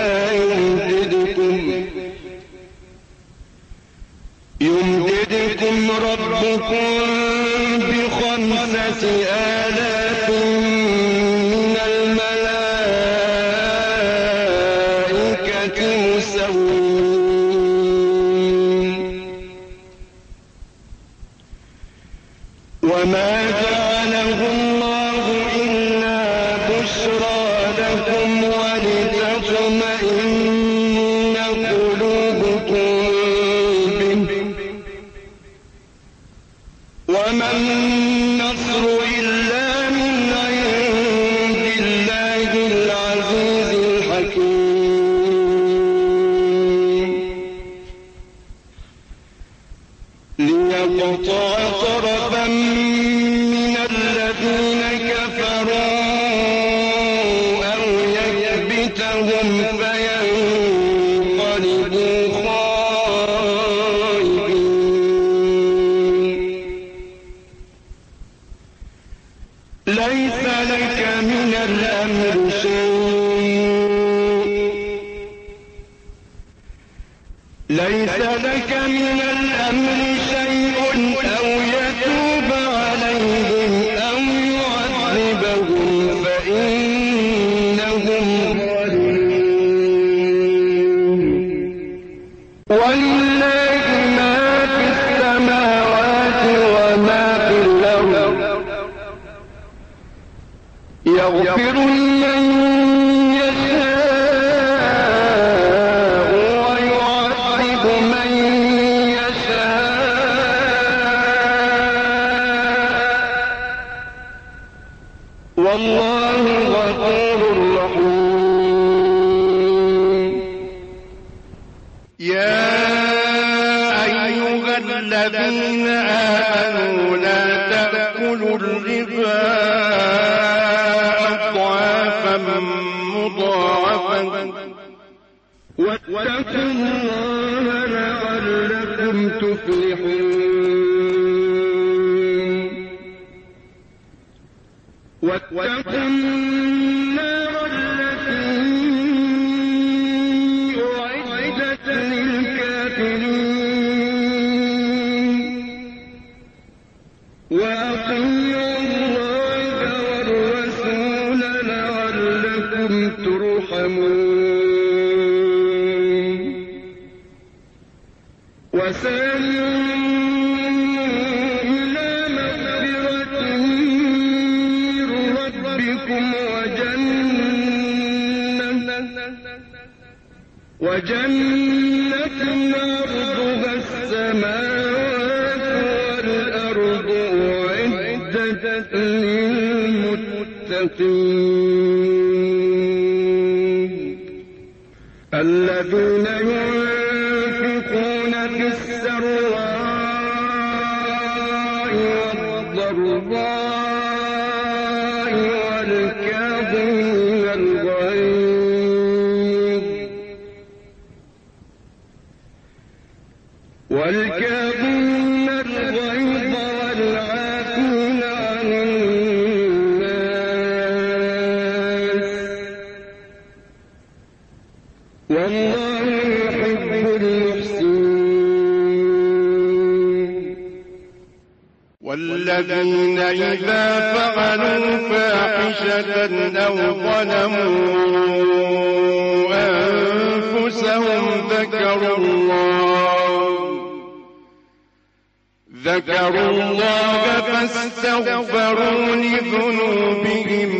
يمددكم ربكم ب5,000 من الملائكة مسوين وما جعله الله إلا بشرى لكم ولتطمئن قلوبكم به وما النصر إلا من عند الله العزيز الحكيم ليقطع طرفا من الذين كفروا ليس لك من الأمر شيء ليس لك من الأمر شيء أو يتوب عليهم أو يعذبهم فإنهم ظالمون ولله ما في السماوات وما في الأرض يغفر لمن يشاء ويعذب من يشاء والله غفور رحيم. يا أيها الذين آمنوا لا تأكلوا الربا أضعافا مضاعفا واتقوا الله لعلكم تفلحون. واتقوا النار التي أعدت للكافرين وأطيعوا الله والرسول لعلكم ترحمون. وسارعوا إلى مغفرة من ربكم وجنة عرضها السماوات والأرض أعدت للمتقين الذين ينفقون في السراء والضراء والكاظمين الغيظ والعافين عن الناس والله يحب المحسنين. والذين إذا فعلوا فاحشة أو ظلموا أنفسهم ذكروا الله فاستغفروا لذنوبهم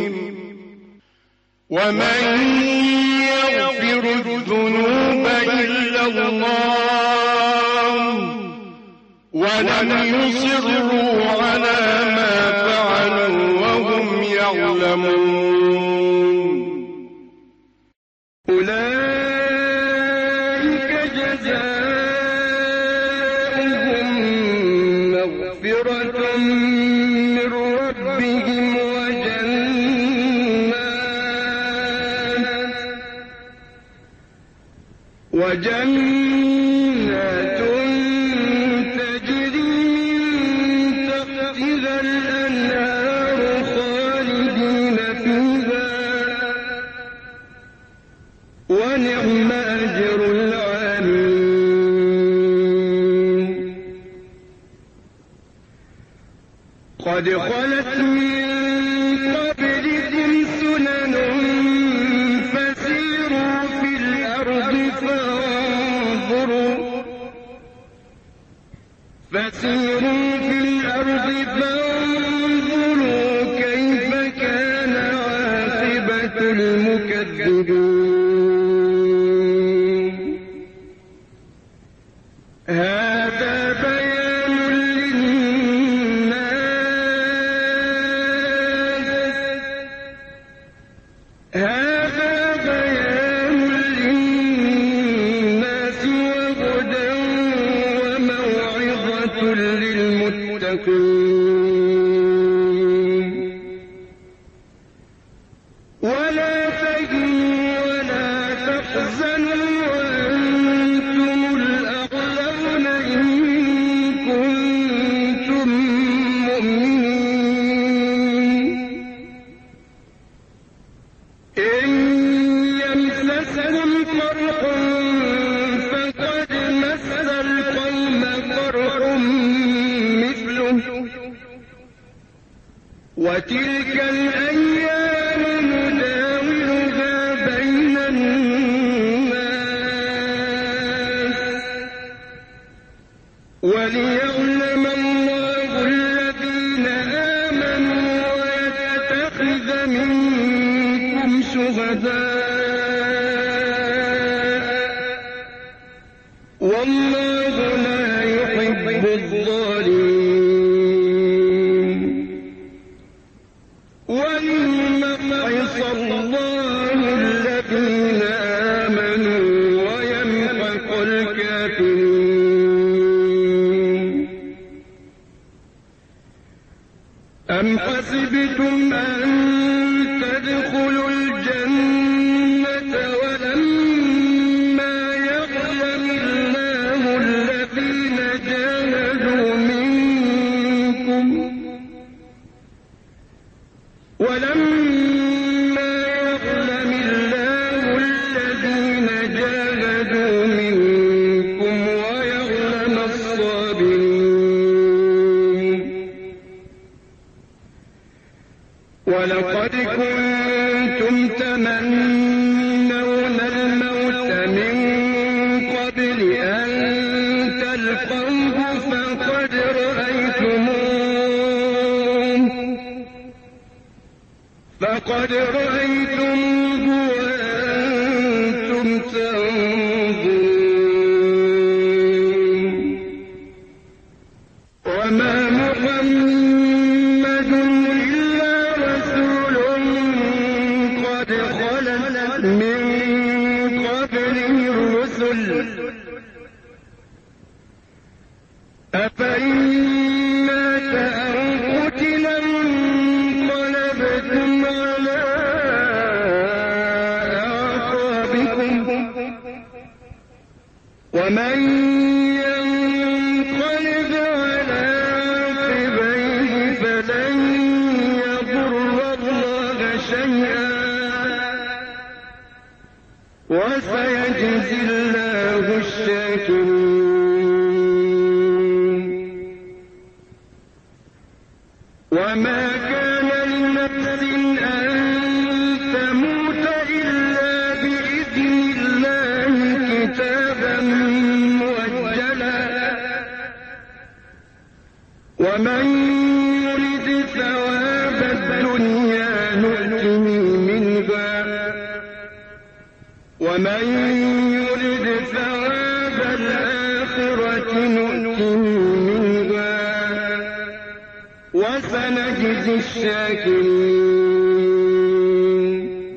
ومن يغفر الذنوب إلا الله ولم يصروا على ما فعلوا وهم يعلمون. أولئك جزاؤهم مغفرة من ربهم وجنات تجري من تحتها الأنهار خالدين فيها ونعم أجر العاملين. قد خلت من قبلكم سنن فسيروا في الأرض فانظروا كيف كان عاقبة المكذبين. هذا بيان للناس وهدى وموعظة للمتقين. ولا تهنوا ولا تحزنوا وأنتم الأعلون إن كنتم مؤمنين. وتلك الأيام نداولها بين الناس وليعلم الله الذين آمنوا ويتخذ منكم شهداء والله لا يحب الظالمين وليمحص الله الذين آمنوا ويمحق الكافرين أم حسبتم أن تدخلوا الجنة ولما يعلم الله الذين جاهدوا منكم ويعلم الصابرين ولقد كنتم تمنون الموت من قبل أن تلقوه فقد رأيتموه وأنتم تنظرون وما محمد إلا رسول قد خلت من قبله الرسل أفإن مات أو قتل انقلبتم على أعقابكم ومن ينقلب على عقبيه فلن يضر الله شيئا وسيجزي الله الشاكرين وما كان لنفس أن تموت إلا بإذن الله كتابا مؤجلا ومن يرد ثواب الدنيا نؤته منها ومن يرد ثواب الآخرة نؤته منها وسنجزي الشاكرين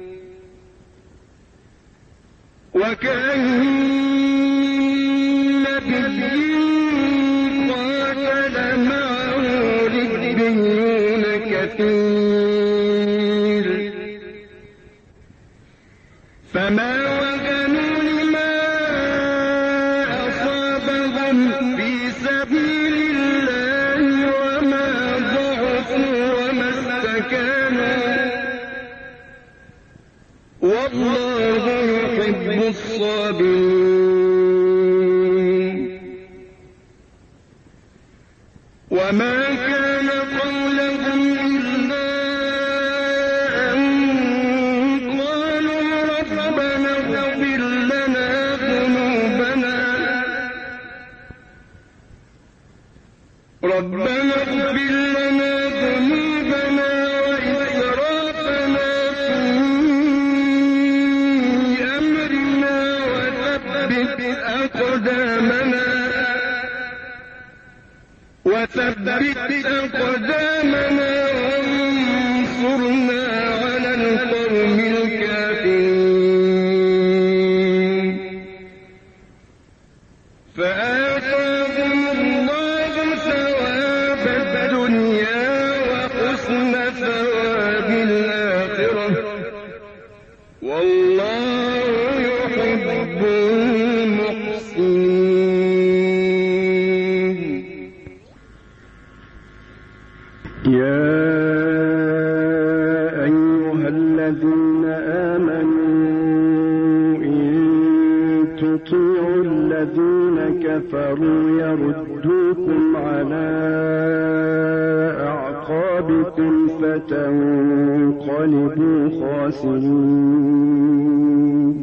وكأين من نبي قاتل معه ربيون كثير فما وهنوا لما أصابهم في سبيل الله وما ضعفوا وما استكانوا والله يحب الصابرين وما كان قولهم إلا أن قالوا ربنا اغفر لنا ذنوبنا وإسرافنا في أمرنا وثبت أقدامنا وانصرنا على القوم الكافرين فآتاهم الله ثواب الدنيا وحسن ثواب الآخرة والله يحب المحسنين يا أيها الذين آمنوا إن تطيعوا الذين كفروا يردوكم على أعقابكم فتنقلبوا خاسرين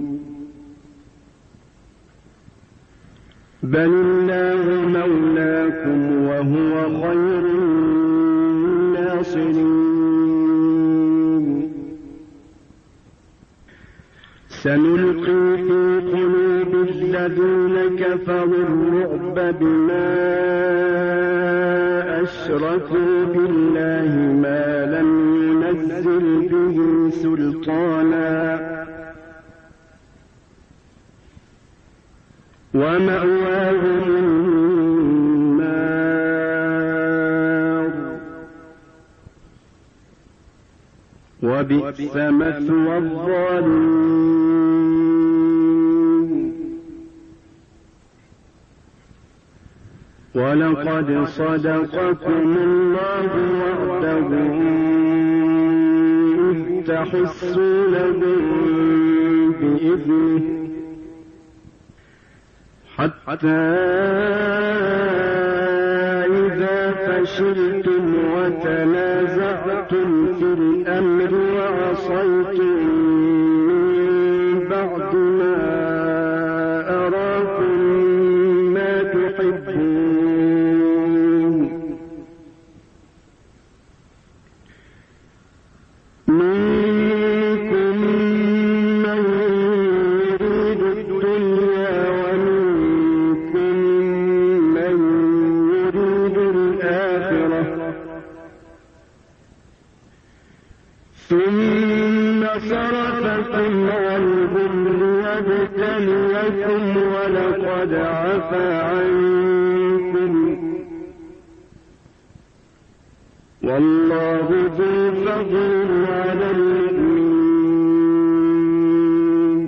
بل الله مولاكم وهو خير الناصرين سنلقي في قلوب الذين كفروا الرعب بما أشركوا بالله ما لم ينزل به سلطانا ومأواهم النار وبئس مثوى الظالمين ولقد صدقكم الله وعده إذ تحسونهم بإذنه حتى إذا فشلتم وتنازعتم في الأمر وعصيتم من بعد ما أراكم ما تحبون منكم من يريد الدنيا ومنكم من يريد الآخرة ثم صرفكم عنهم ليبتليكم ولقد عفا عنكم والله ذو فضل على المؤمنين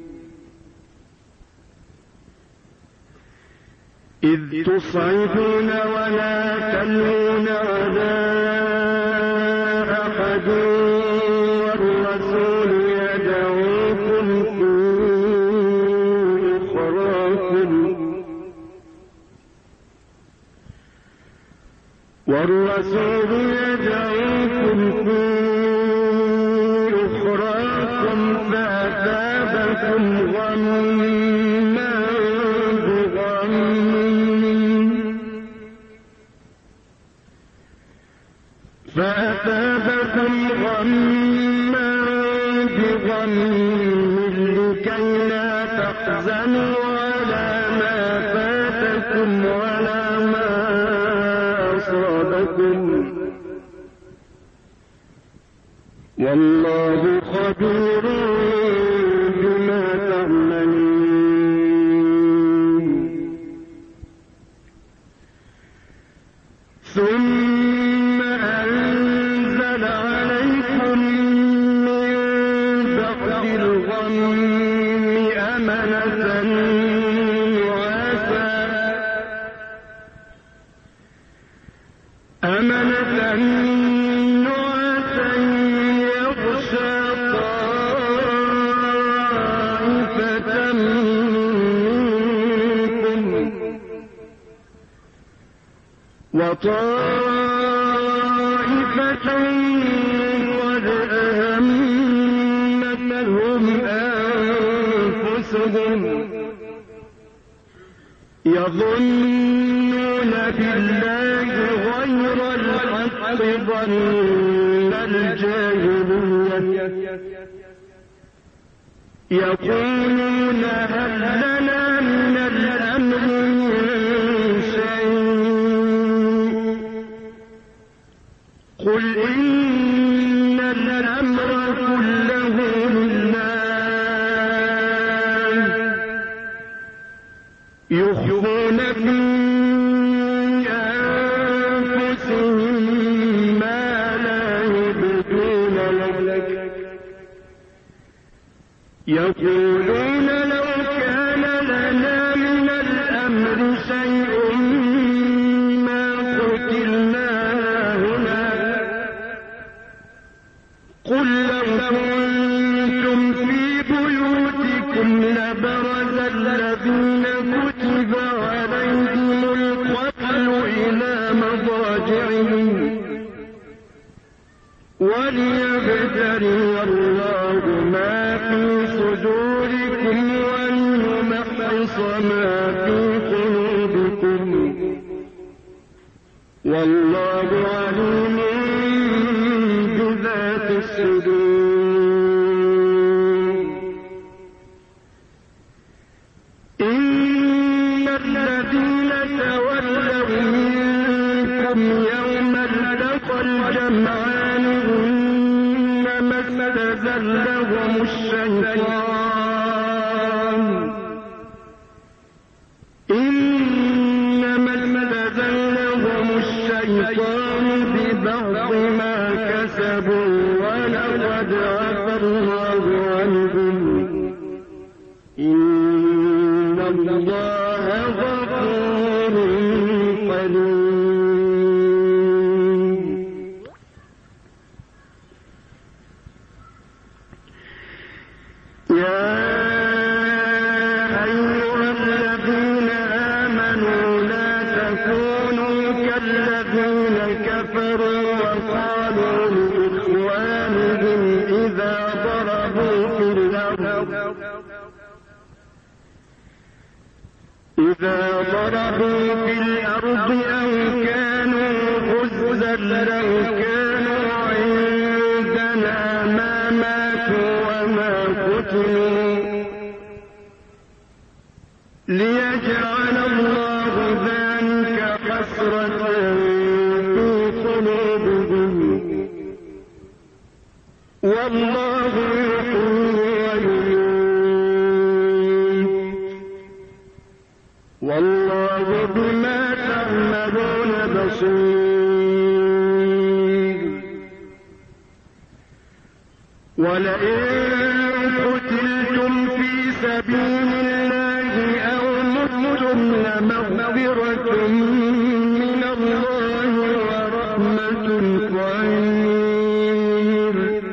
إذ تصعدون ولا تلوون على أحد والرسول يدعوكم في أخراكم فأثابكم غما بغم لكي لا تحزنوا على ما فاتكم ولا ما أصابكم والله خبير بما تعملون ثم أنزل عليكم من بعد الغم أمنة نعاسا يغشى طائفة منكم وطائفة قد أهمتهم أنفسهم يظنون بالله غير الحق ظن الجاهلية يقولون هل لنا من الأمر شيء قل إن الأمر كله لله يخفون في أنفسهم ما لا يبدون لك يقولون لو كان لنا من الأمر شيء ما قتلنا هنا قل لو كنتم في بيوتكم لبرز الذين كتب عليهم القتل إلى مضاجعهم وليبتلي الله ما في صدوركم وليمحص ما في قلوبكم والله عليم بذات الصدور. إن الذين تولوا منكم يوم التقى الجمعان إنما استزلهم الشيطان ببعض ما كسبوا ولقد عفى الله عنهم إن الله غفور حليم. يا أيها الذين آمنوا لا تكونوا كالذين كفروا وقالوا لإخوانهم إذا ضربوا في الأرض أو كانوا غزا لو كانوا عندنا ما ماتوا وما قتلوا ليجعل الله ذلك حسرة في قلوبهم والله يحيي ويميت والله بما تعملون بصير. ولئن قتلتم في سبيل الله أو متم لمغفرة من الله ورحمة خير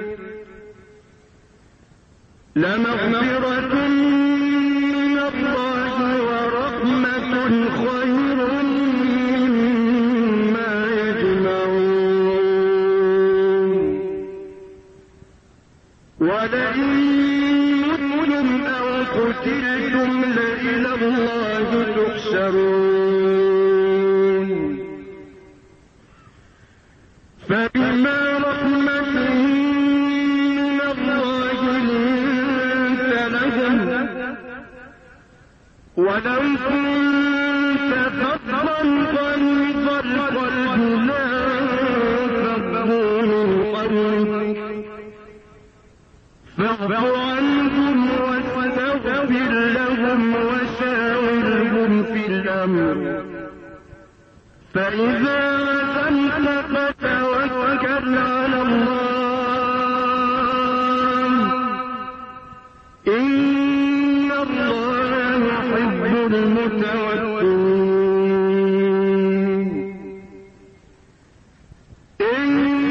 خير مما يجمعون. ولئن متم أو قتلتم لإلى الله تحشرون. فبما رحمة من الله لنت لهم ولو كنت فظا غليظ القلب لانفضوا من حولك فاعف عنهم واستغفر لهم وشاورهم في الأمر فإذا عزمت فتوكل على الله إن الله يحب المتوكلين. إن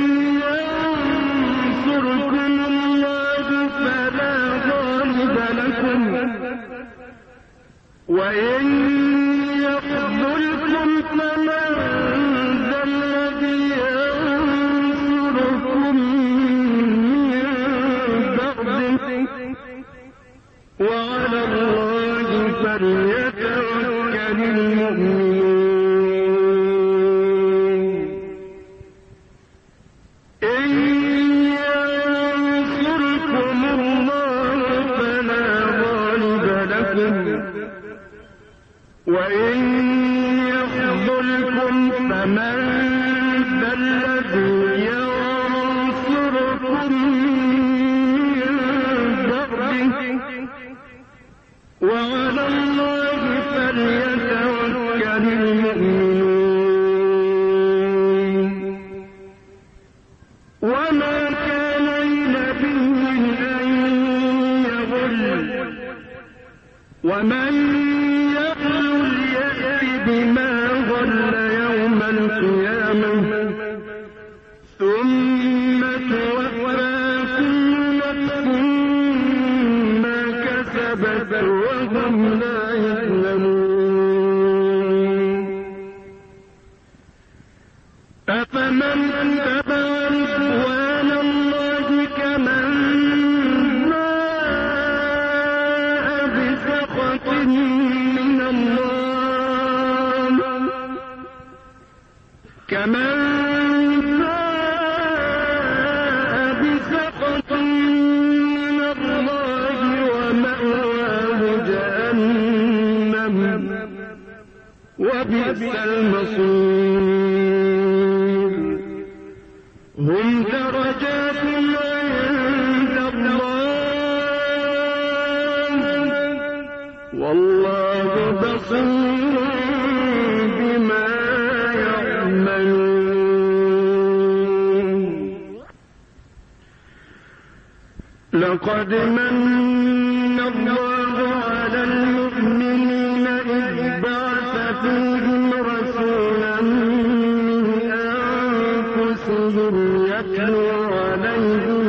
ينصركم الله فلا غالب لكم وإن يخذلكم فمن ذا الذي ينصركم من بعده وعلى الله فليتوكل المؤمنون. إن ينصركم الله فلا غالب لكم وإن يخذلكم فمن ذا الذي ينصركم من بعده وعلى الله فليتوكل المؤمنون. وما كان لنبي أن يغل ومن يغل يأت بما غل يوم القيامة ثم توفى كل نفس ما كسبت وهم لا يظلمون. أفمن اتبع رضوان وبئس المصير هم درجات عند الله والله بصير بما يعملون لقد من الله على المؤمنين إذ بعث فيهم رسولا من أنفسهم يتلو عليهم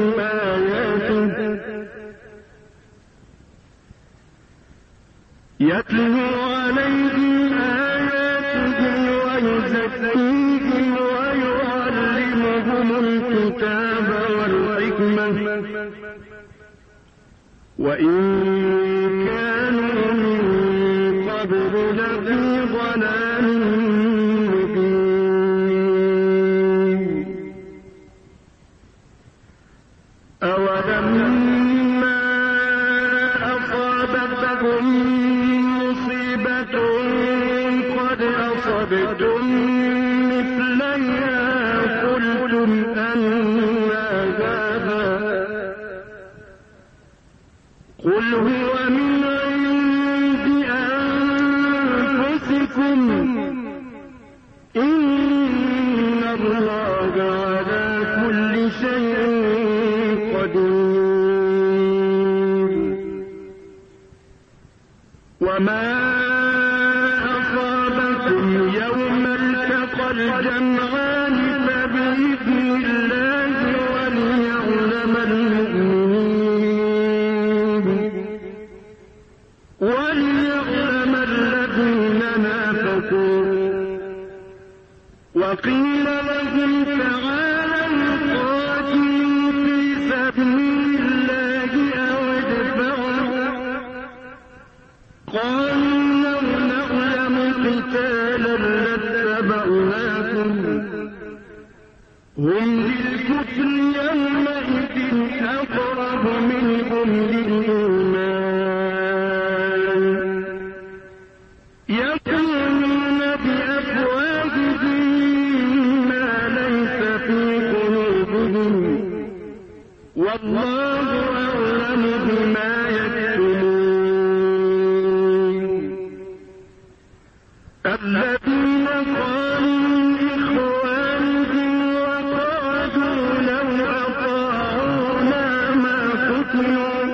آياته ويزكيهم ويعلمهم الكتاب والحكمة وإن كانوا من قبل لفي ضلال مبين أولما أصابتهم مصيبة قد أصبتم مثلها قلتم أن هذا قل هو من عند أنفسكم إن الله على كل شيء قدير وما أصابكم يوم التقى الجمعان فبإذن الله وليعلم الذين نافقوا وقيل لهم تعالوا قاتلوا في سبيل الله أو ادفعوا قالوا لو نعلم قتالا لاتبعناكم هم للكفر يومئذ أقرب منهم للإيمان يقولون بأفواههم ما ليس في قلوبهم والله أعلم بما يكتمون الذين قالوا لإخوانهم وقعدوا لو أطاعونا ما قتلوا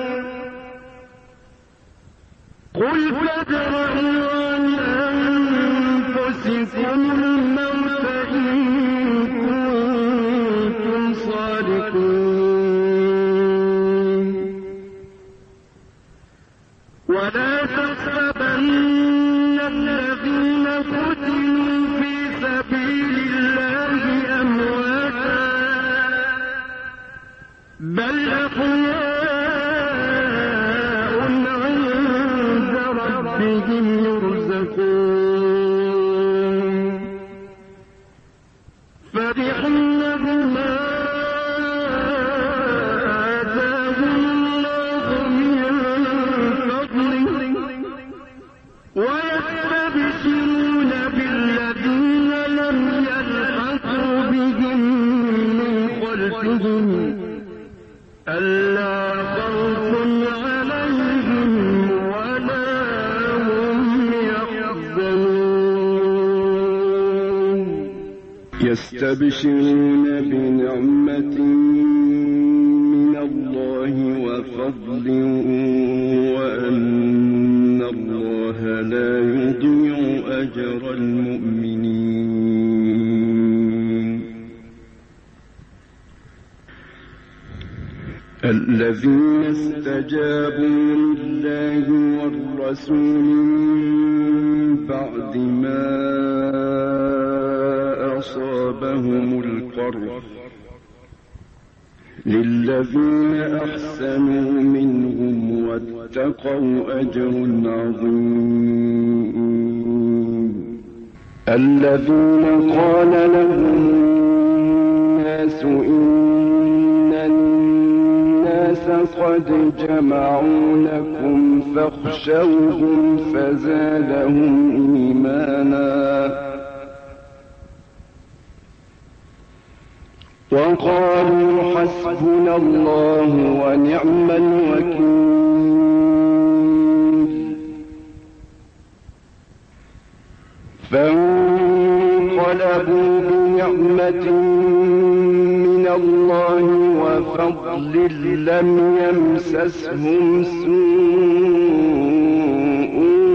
قل فادرءوا عن أنفسكم الموت إن كنتم صادقين ولا تحسبن الذين قتلوا في سبيل الله أمواتا بل أحياء عند ربهم يرزقون فرحين بما آتاهم الله من فضله ويستبشرون بالذين لم يلحقوا بهم من خلفهم ألا خوف عليهم ولا هم يحزنون يستبشرون بنعمة من الله وفضل وأن الله لا يضيع أجر المؤمنين الذين استجابوا لله والرسول من بعد ما أصابهم القرح للذين أحسنوا منهم واتقوا أجر عظيم الذين قال لهم الناس إن الناس الناس قد جمعوا لكم فاخشوهم فزادهم إيمانا وقالوا حسبنا الله ونعم الوكيل فانقلبوا بنعمة من الله وفضل لم يمسسهم سوء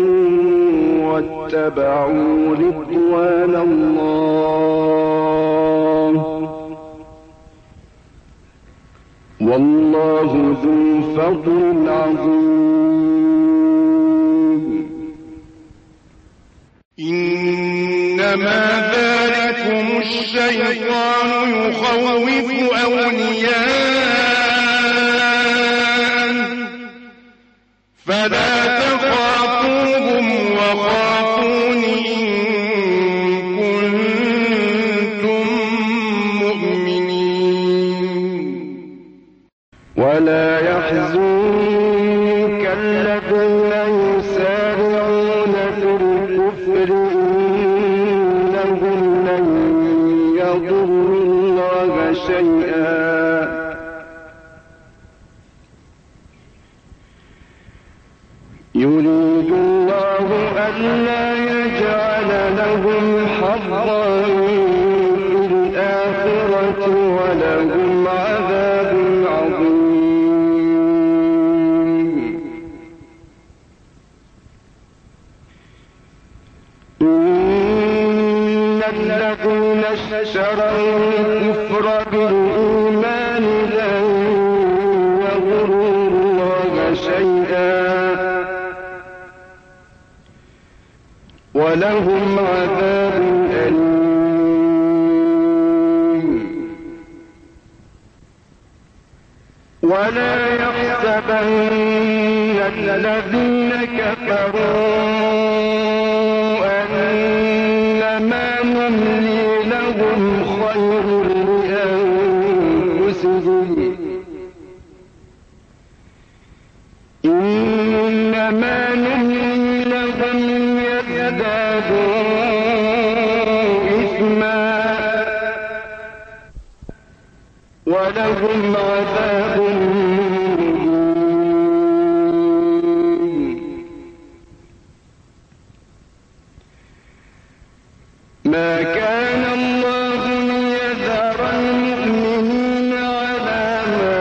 واتبعوا رضوان الله والله ذو فضل عظيم. إنما ذلكم الشيطان يخوف أولياءه فلا تخافوهم وخافون إن كنتم مؤمنين. ولا يحزنك الذين يسارعون في الكفر إنهم لن يضروا الله شيئا يريد الله ألا يجعل لهم حظا في الآخرة ولهم عذاب عظيم. إن الذين اشتروا الكفر بالإيمان لن يضروا الله شيئا ولهم عذاب أليم. ولا يحسبن الذين كفروا أنما نملي لهم خير لأنفسهم إنما نملي لهم يزدادوا إثما ولهم عذاب مهين. ما كان الله ليذر المؤمنين على ما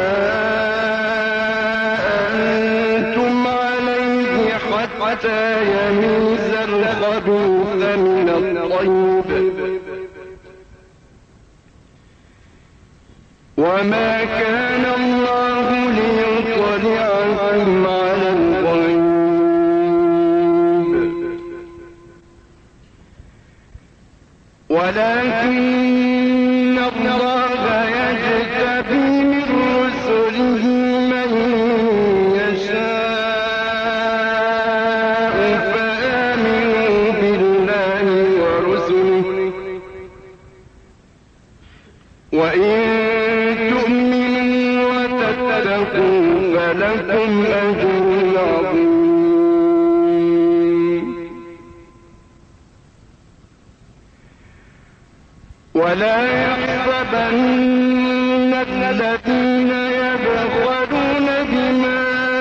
أنتم عليه حتى يميز الخبيث من الطيب وما كان الله ليطلعكم على الغيب ولكن الله يجتبي من رسله من يشاء فآمنوا بالله ورسله وإن تؤمنوا وتتقوا فلكم أجر عظيم. ولا يحسبن الذين يبخلون بما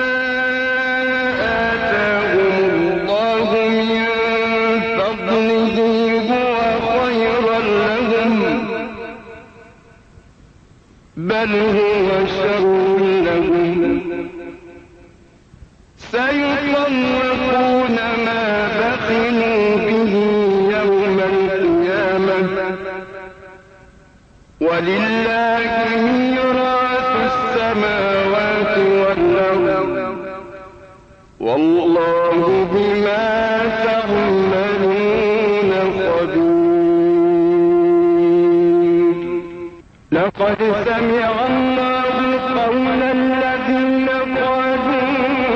آتاهم الله من فضله هو خيرا لهم بل هو شر لهم سيطوقون ما بخلوا به يوم القيامة ولله ميراث السماوات والأرض والله بما تعملون خبير. لقد سمع الله قول الذين قالوا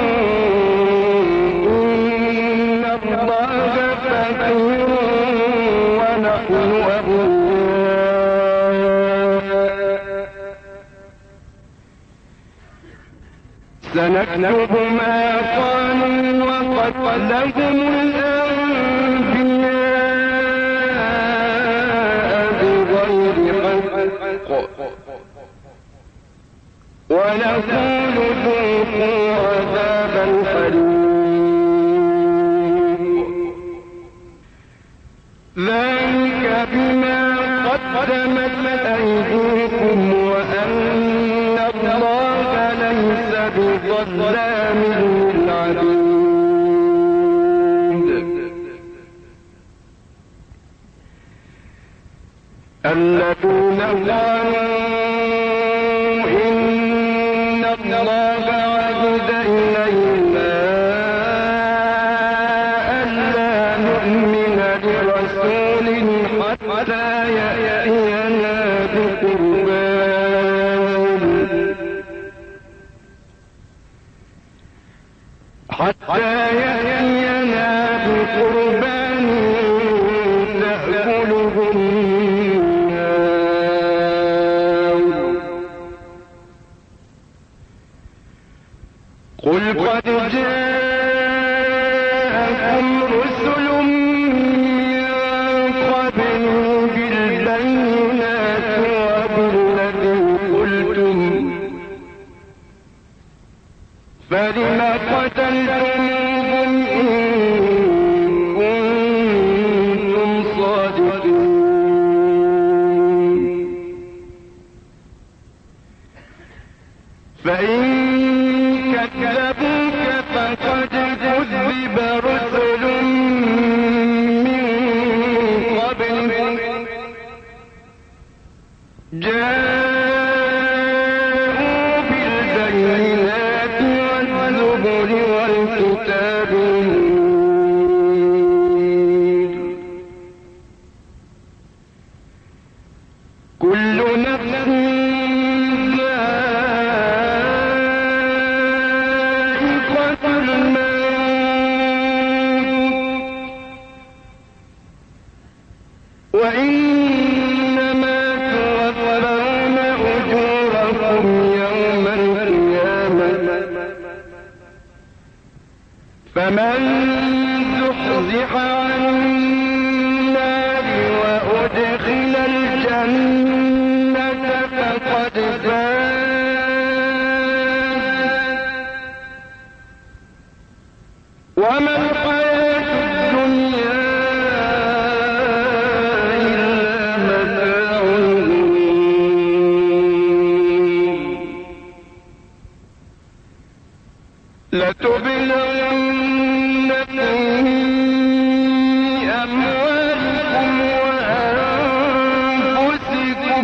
إن الله فقير ونحن أغنياء. سنكتب ما قالوا وقتلهم الأنبياء بغير حق ونقول ذوقوا عذاب الحريق ذلك بما قدمت أيديكم وأن الله ليس بظلام للعبيد الذين قالوا إن الله عهد إلينا ألا نؤمن لرسول حتى يأتينا بقربان تأكله النار قل قد جاءكم رسل من قبل بالبينات وبالذي قلتم فلم قتلتموهم إن كنتم صادقين فإن كذبوك فقد كذب رسل من قبلك جاءوا بالبينات والزبر والكتاب المنير كل نفس ذائقة الموت وإنما توفون أجوركم يوم القيامة فمن زحزح عن النار وأدخل الجنة فقد فاز وما الحياة الدنيا إلا متاع لتبلغن في أموالكم وأنفسكم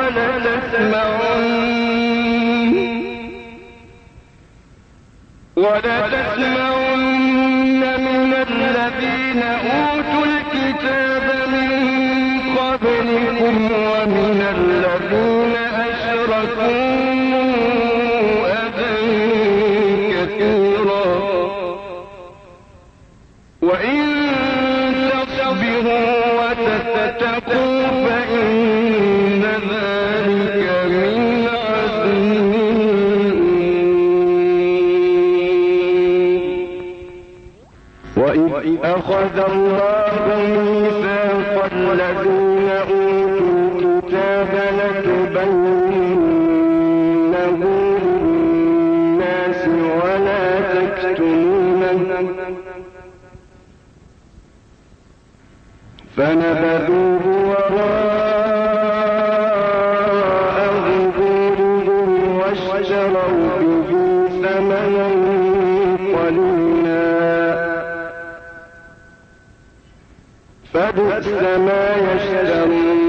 ولتسمعن من الذين أوتوا الكتاب من قبلكم ومن الذين أشركوا أذى كثيرا وإن تصبروا وتتقوا فإن ذلك من عزم وإذ أخذ الله ميثاق الذين أوتوا الكتاب لتبيننه للناس ولا تكتمونه فنبذوه وراء ظهورهم واشتروا به ثمنا قليلا فبئس ما يشترون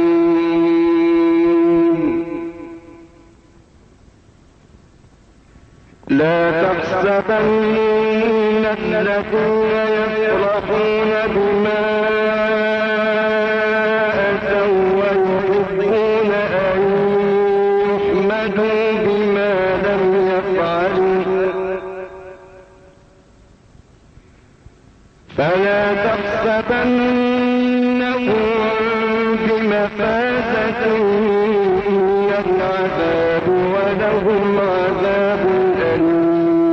لا تحسبن الذين يفرحون بما أتوا ويحبون أن يحمدوا بما لم يفعلوا فلا تحسبنهم بمفازة من العذاب ولهم عذاب أليم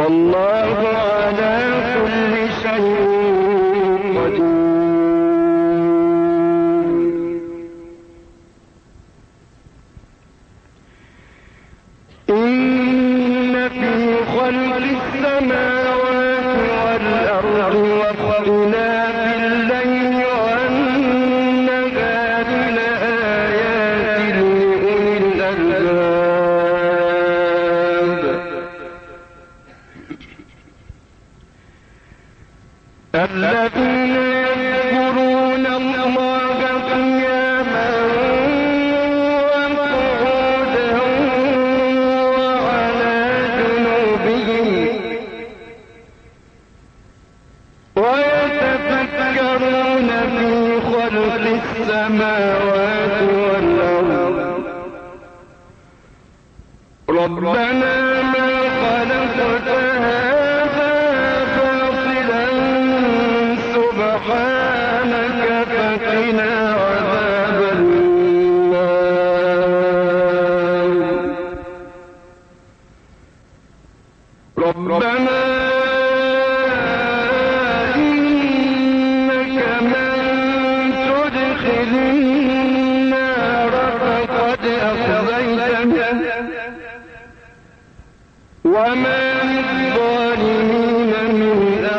والله على كل شيء قدير. إن في خلق السماوات والأرض واختلاف الليل والنهار لآيات لأولي الألباب الذين يذكرون الله قياما وقعودا وعلى جنوبهم ويتفكرون في خلق السماوات والأرض ربنا ما خلقت هذا باطلا سبحانك فقنا عذاب النار. ربنا إنك من تدخل النار فقد أخزيته وما للظالمين من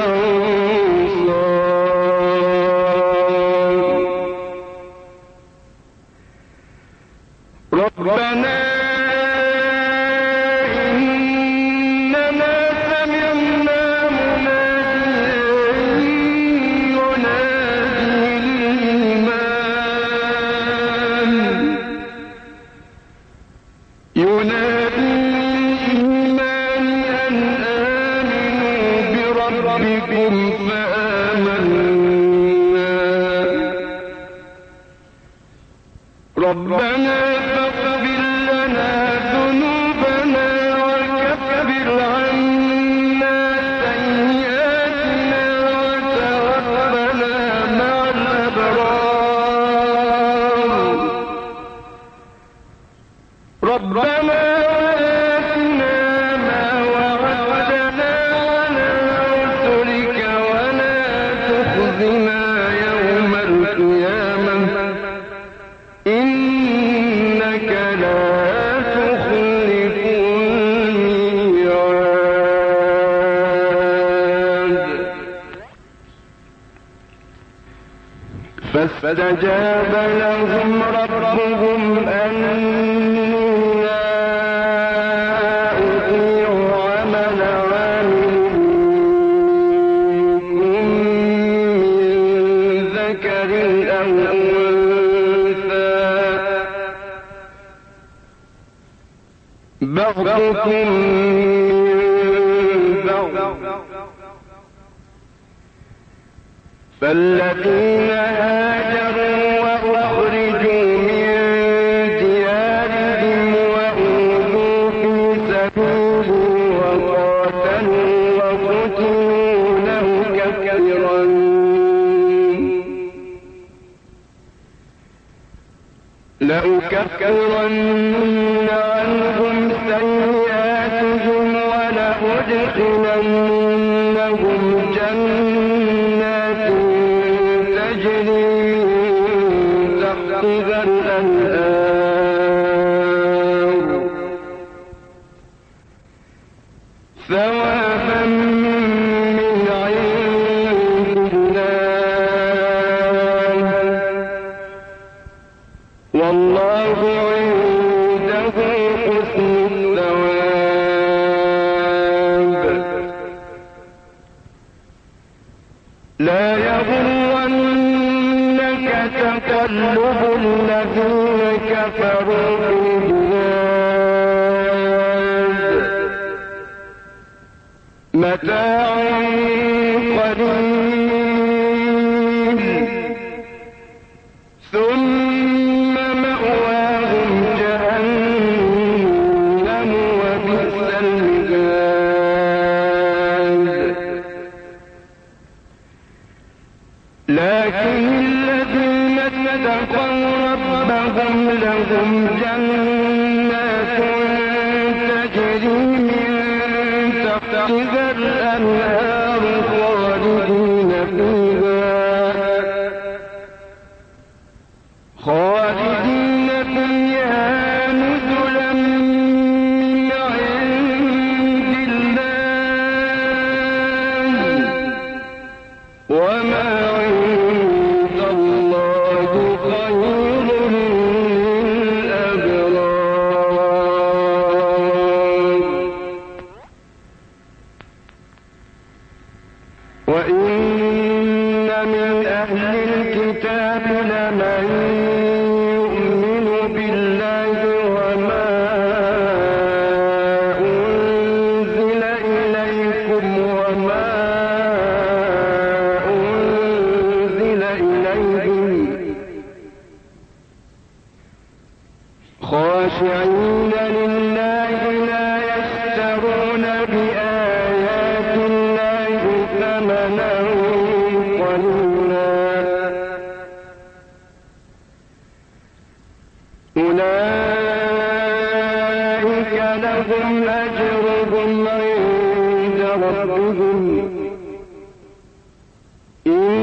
أنصار. ربنا إننا سمعنا مناديا ينادي للإيمان أن آمنوا بربكم فآمنا. ربنا فاغفر لنا ذنوبنا وكفر عنا سيئاتنا وتوفنا مع الأبرار. ربنا وآتنا ما وعدتنا على رسلك ولا تخزنا يوم القيامة إنك لا تخلف الميعاد. فاستجاب لهم ربهم أني لا أضيع عمل عامل منكم من ذكر أو أنثى بعضكم من بعض فالذين هاجروا وأخرجوا من ديارهم وأوذوا في سبيلي وقاتلوا وقتلوا لأكفرن عنهم سيئاتهم ولأدخلنهم جنات تجري من تحتها الأنهار ثوابا من عند الله والله عنده حسن الثواب. لا يغرنك تقلب الذين كفروا في البلاد متاع قليل ثم مأواهم جهنم وبئس المهاد. لكن الذين اتقوا ربهم لهم جنات تجري من تحتها تحتها الأنهار خالدين فيها نزلا من عند الله وما عند الله خير للأبرار وإن من أهل الكتاب لمن يؤمن بالله وما أنزل إليكم وما أنزل إليهم خاشعين لله لا يشترون بآيات الله ثمنا قليلا أولئك لهم أجرهم عند ربهم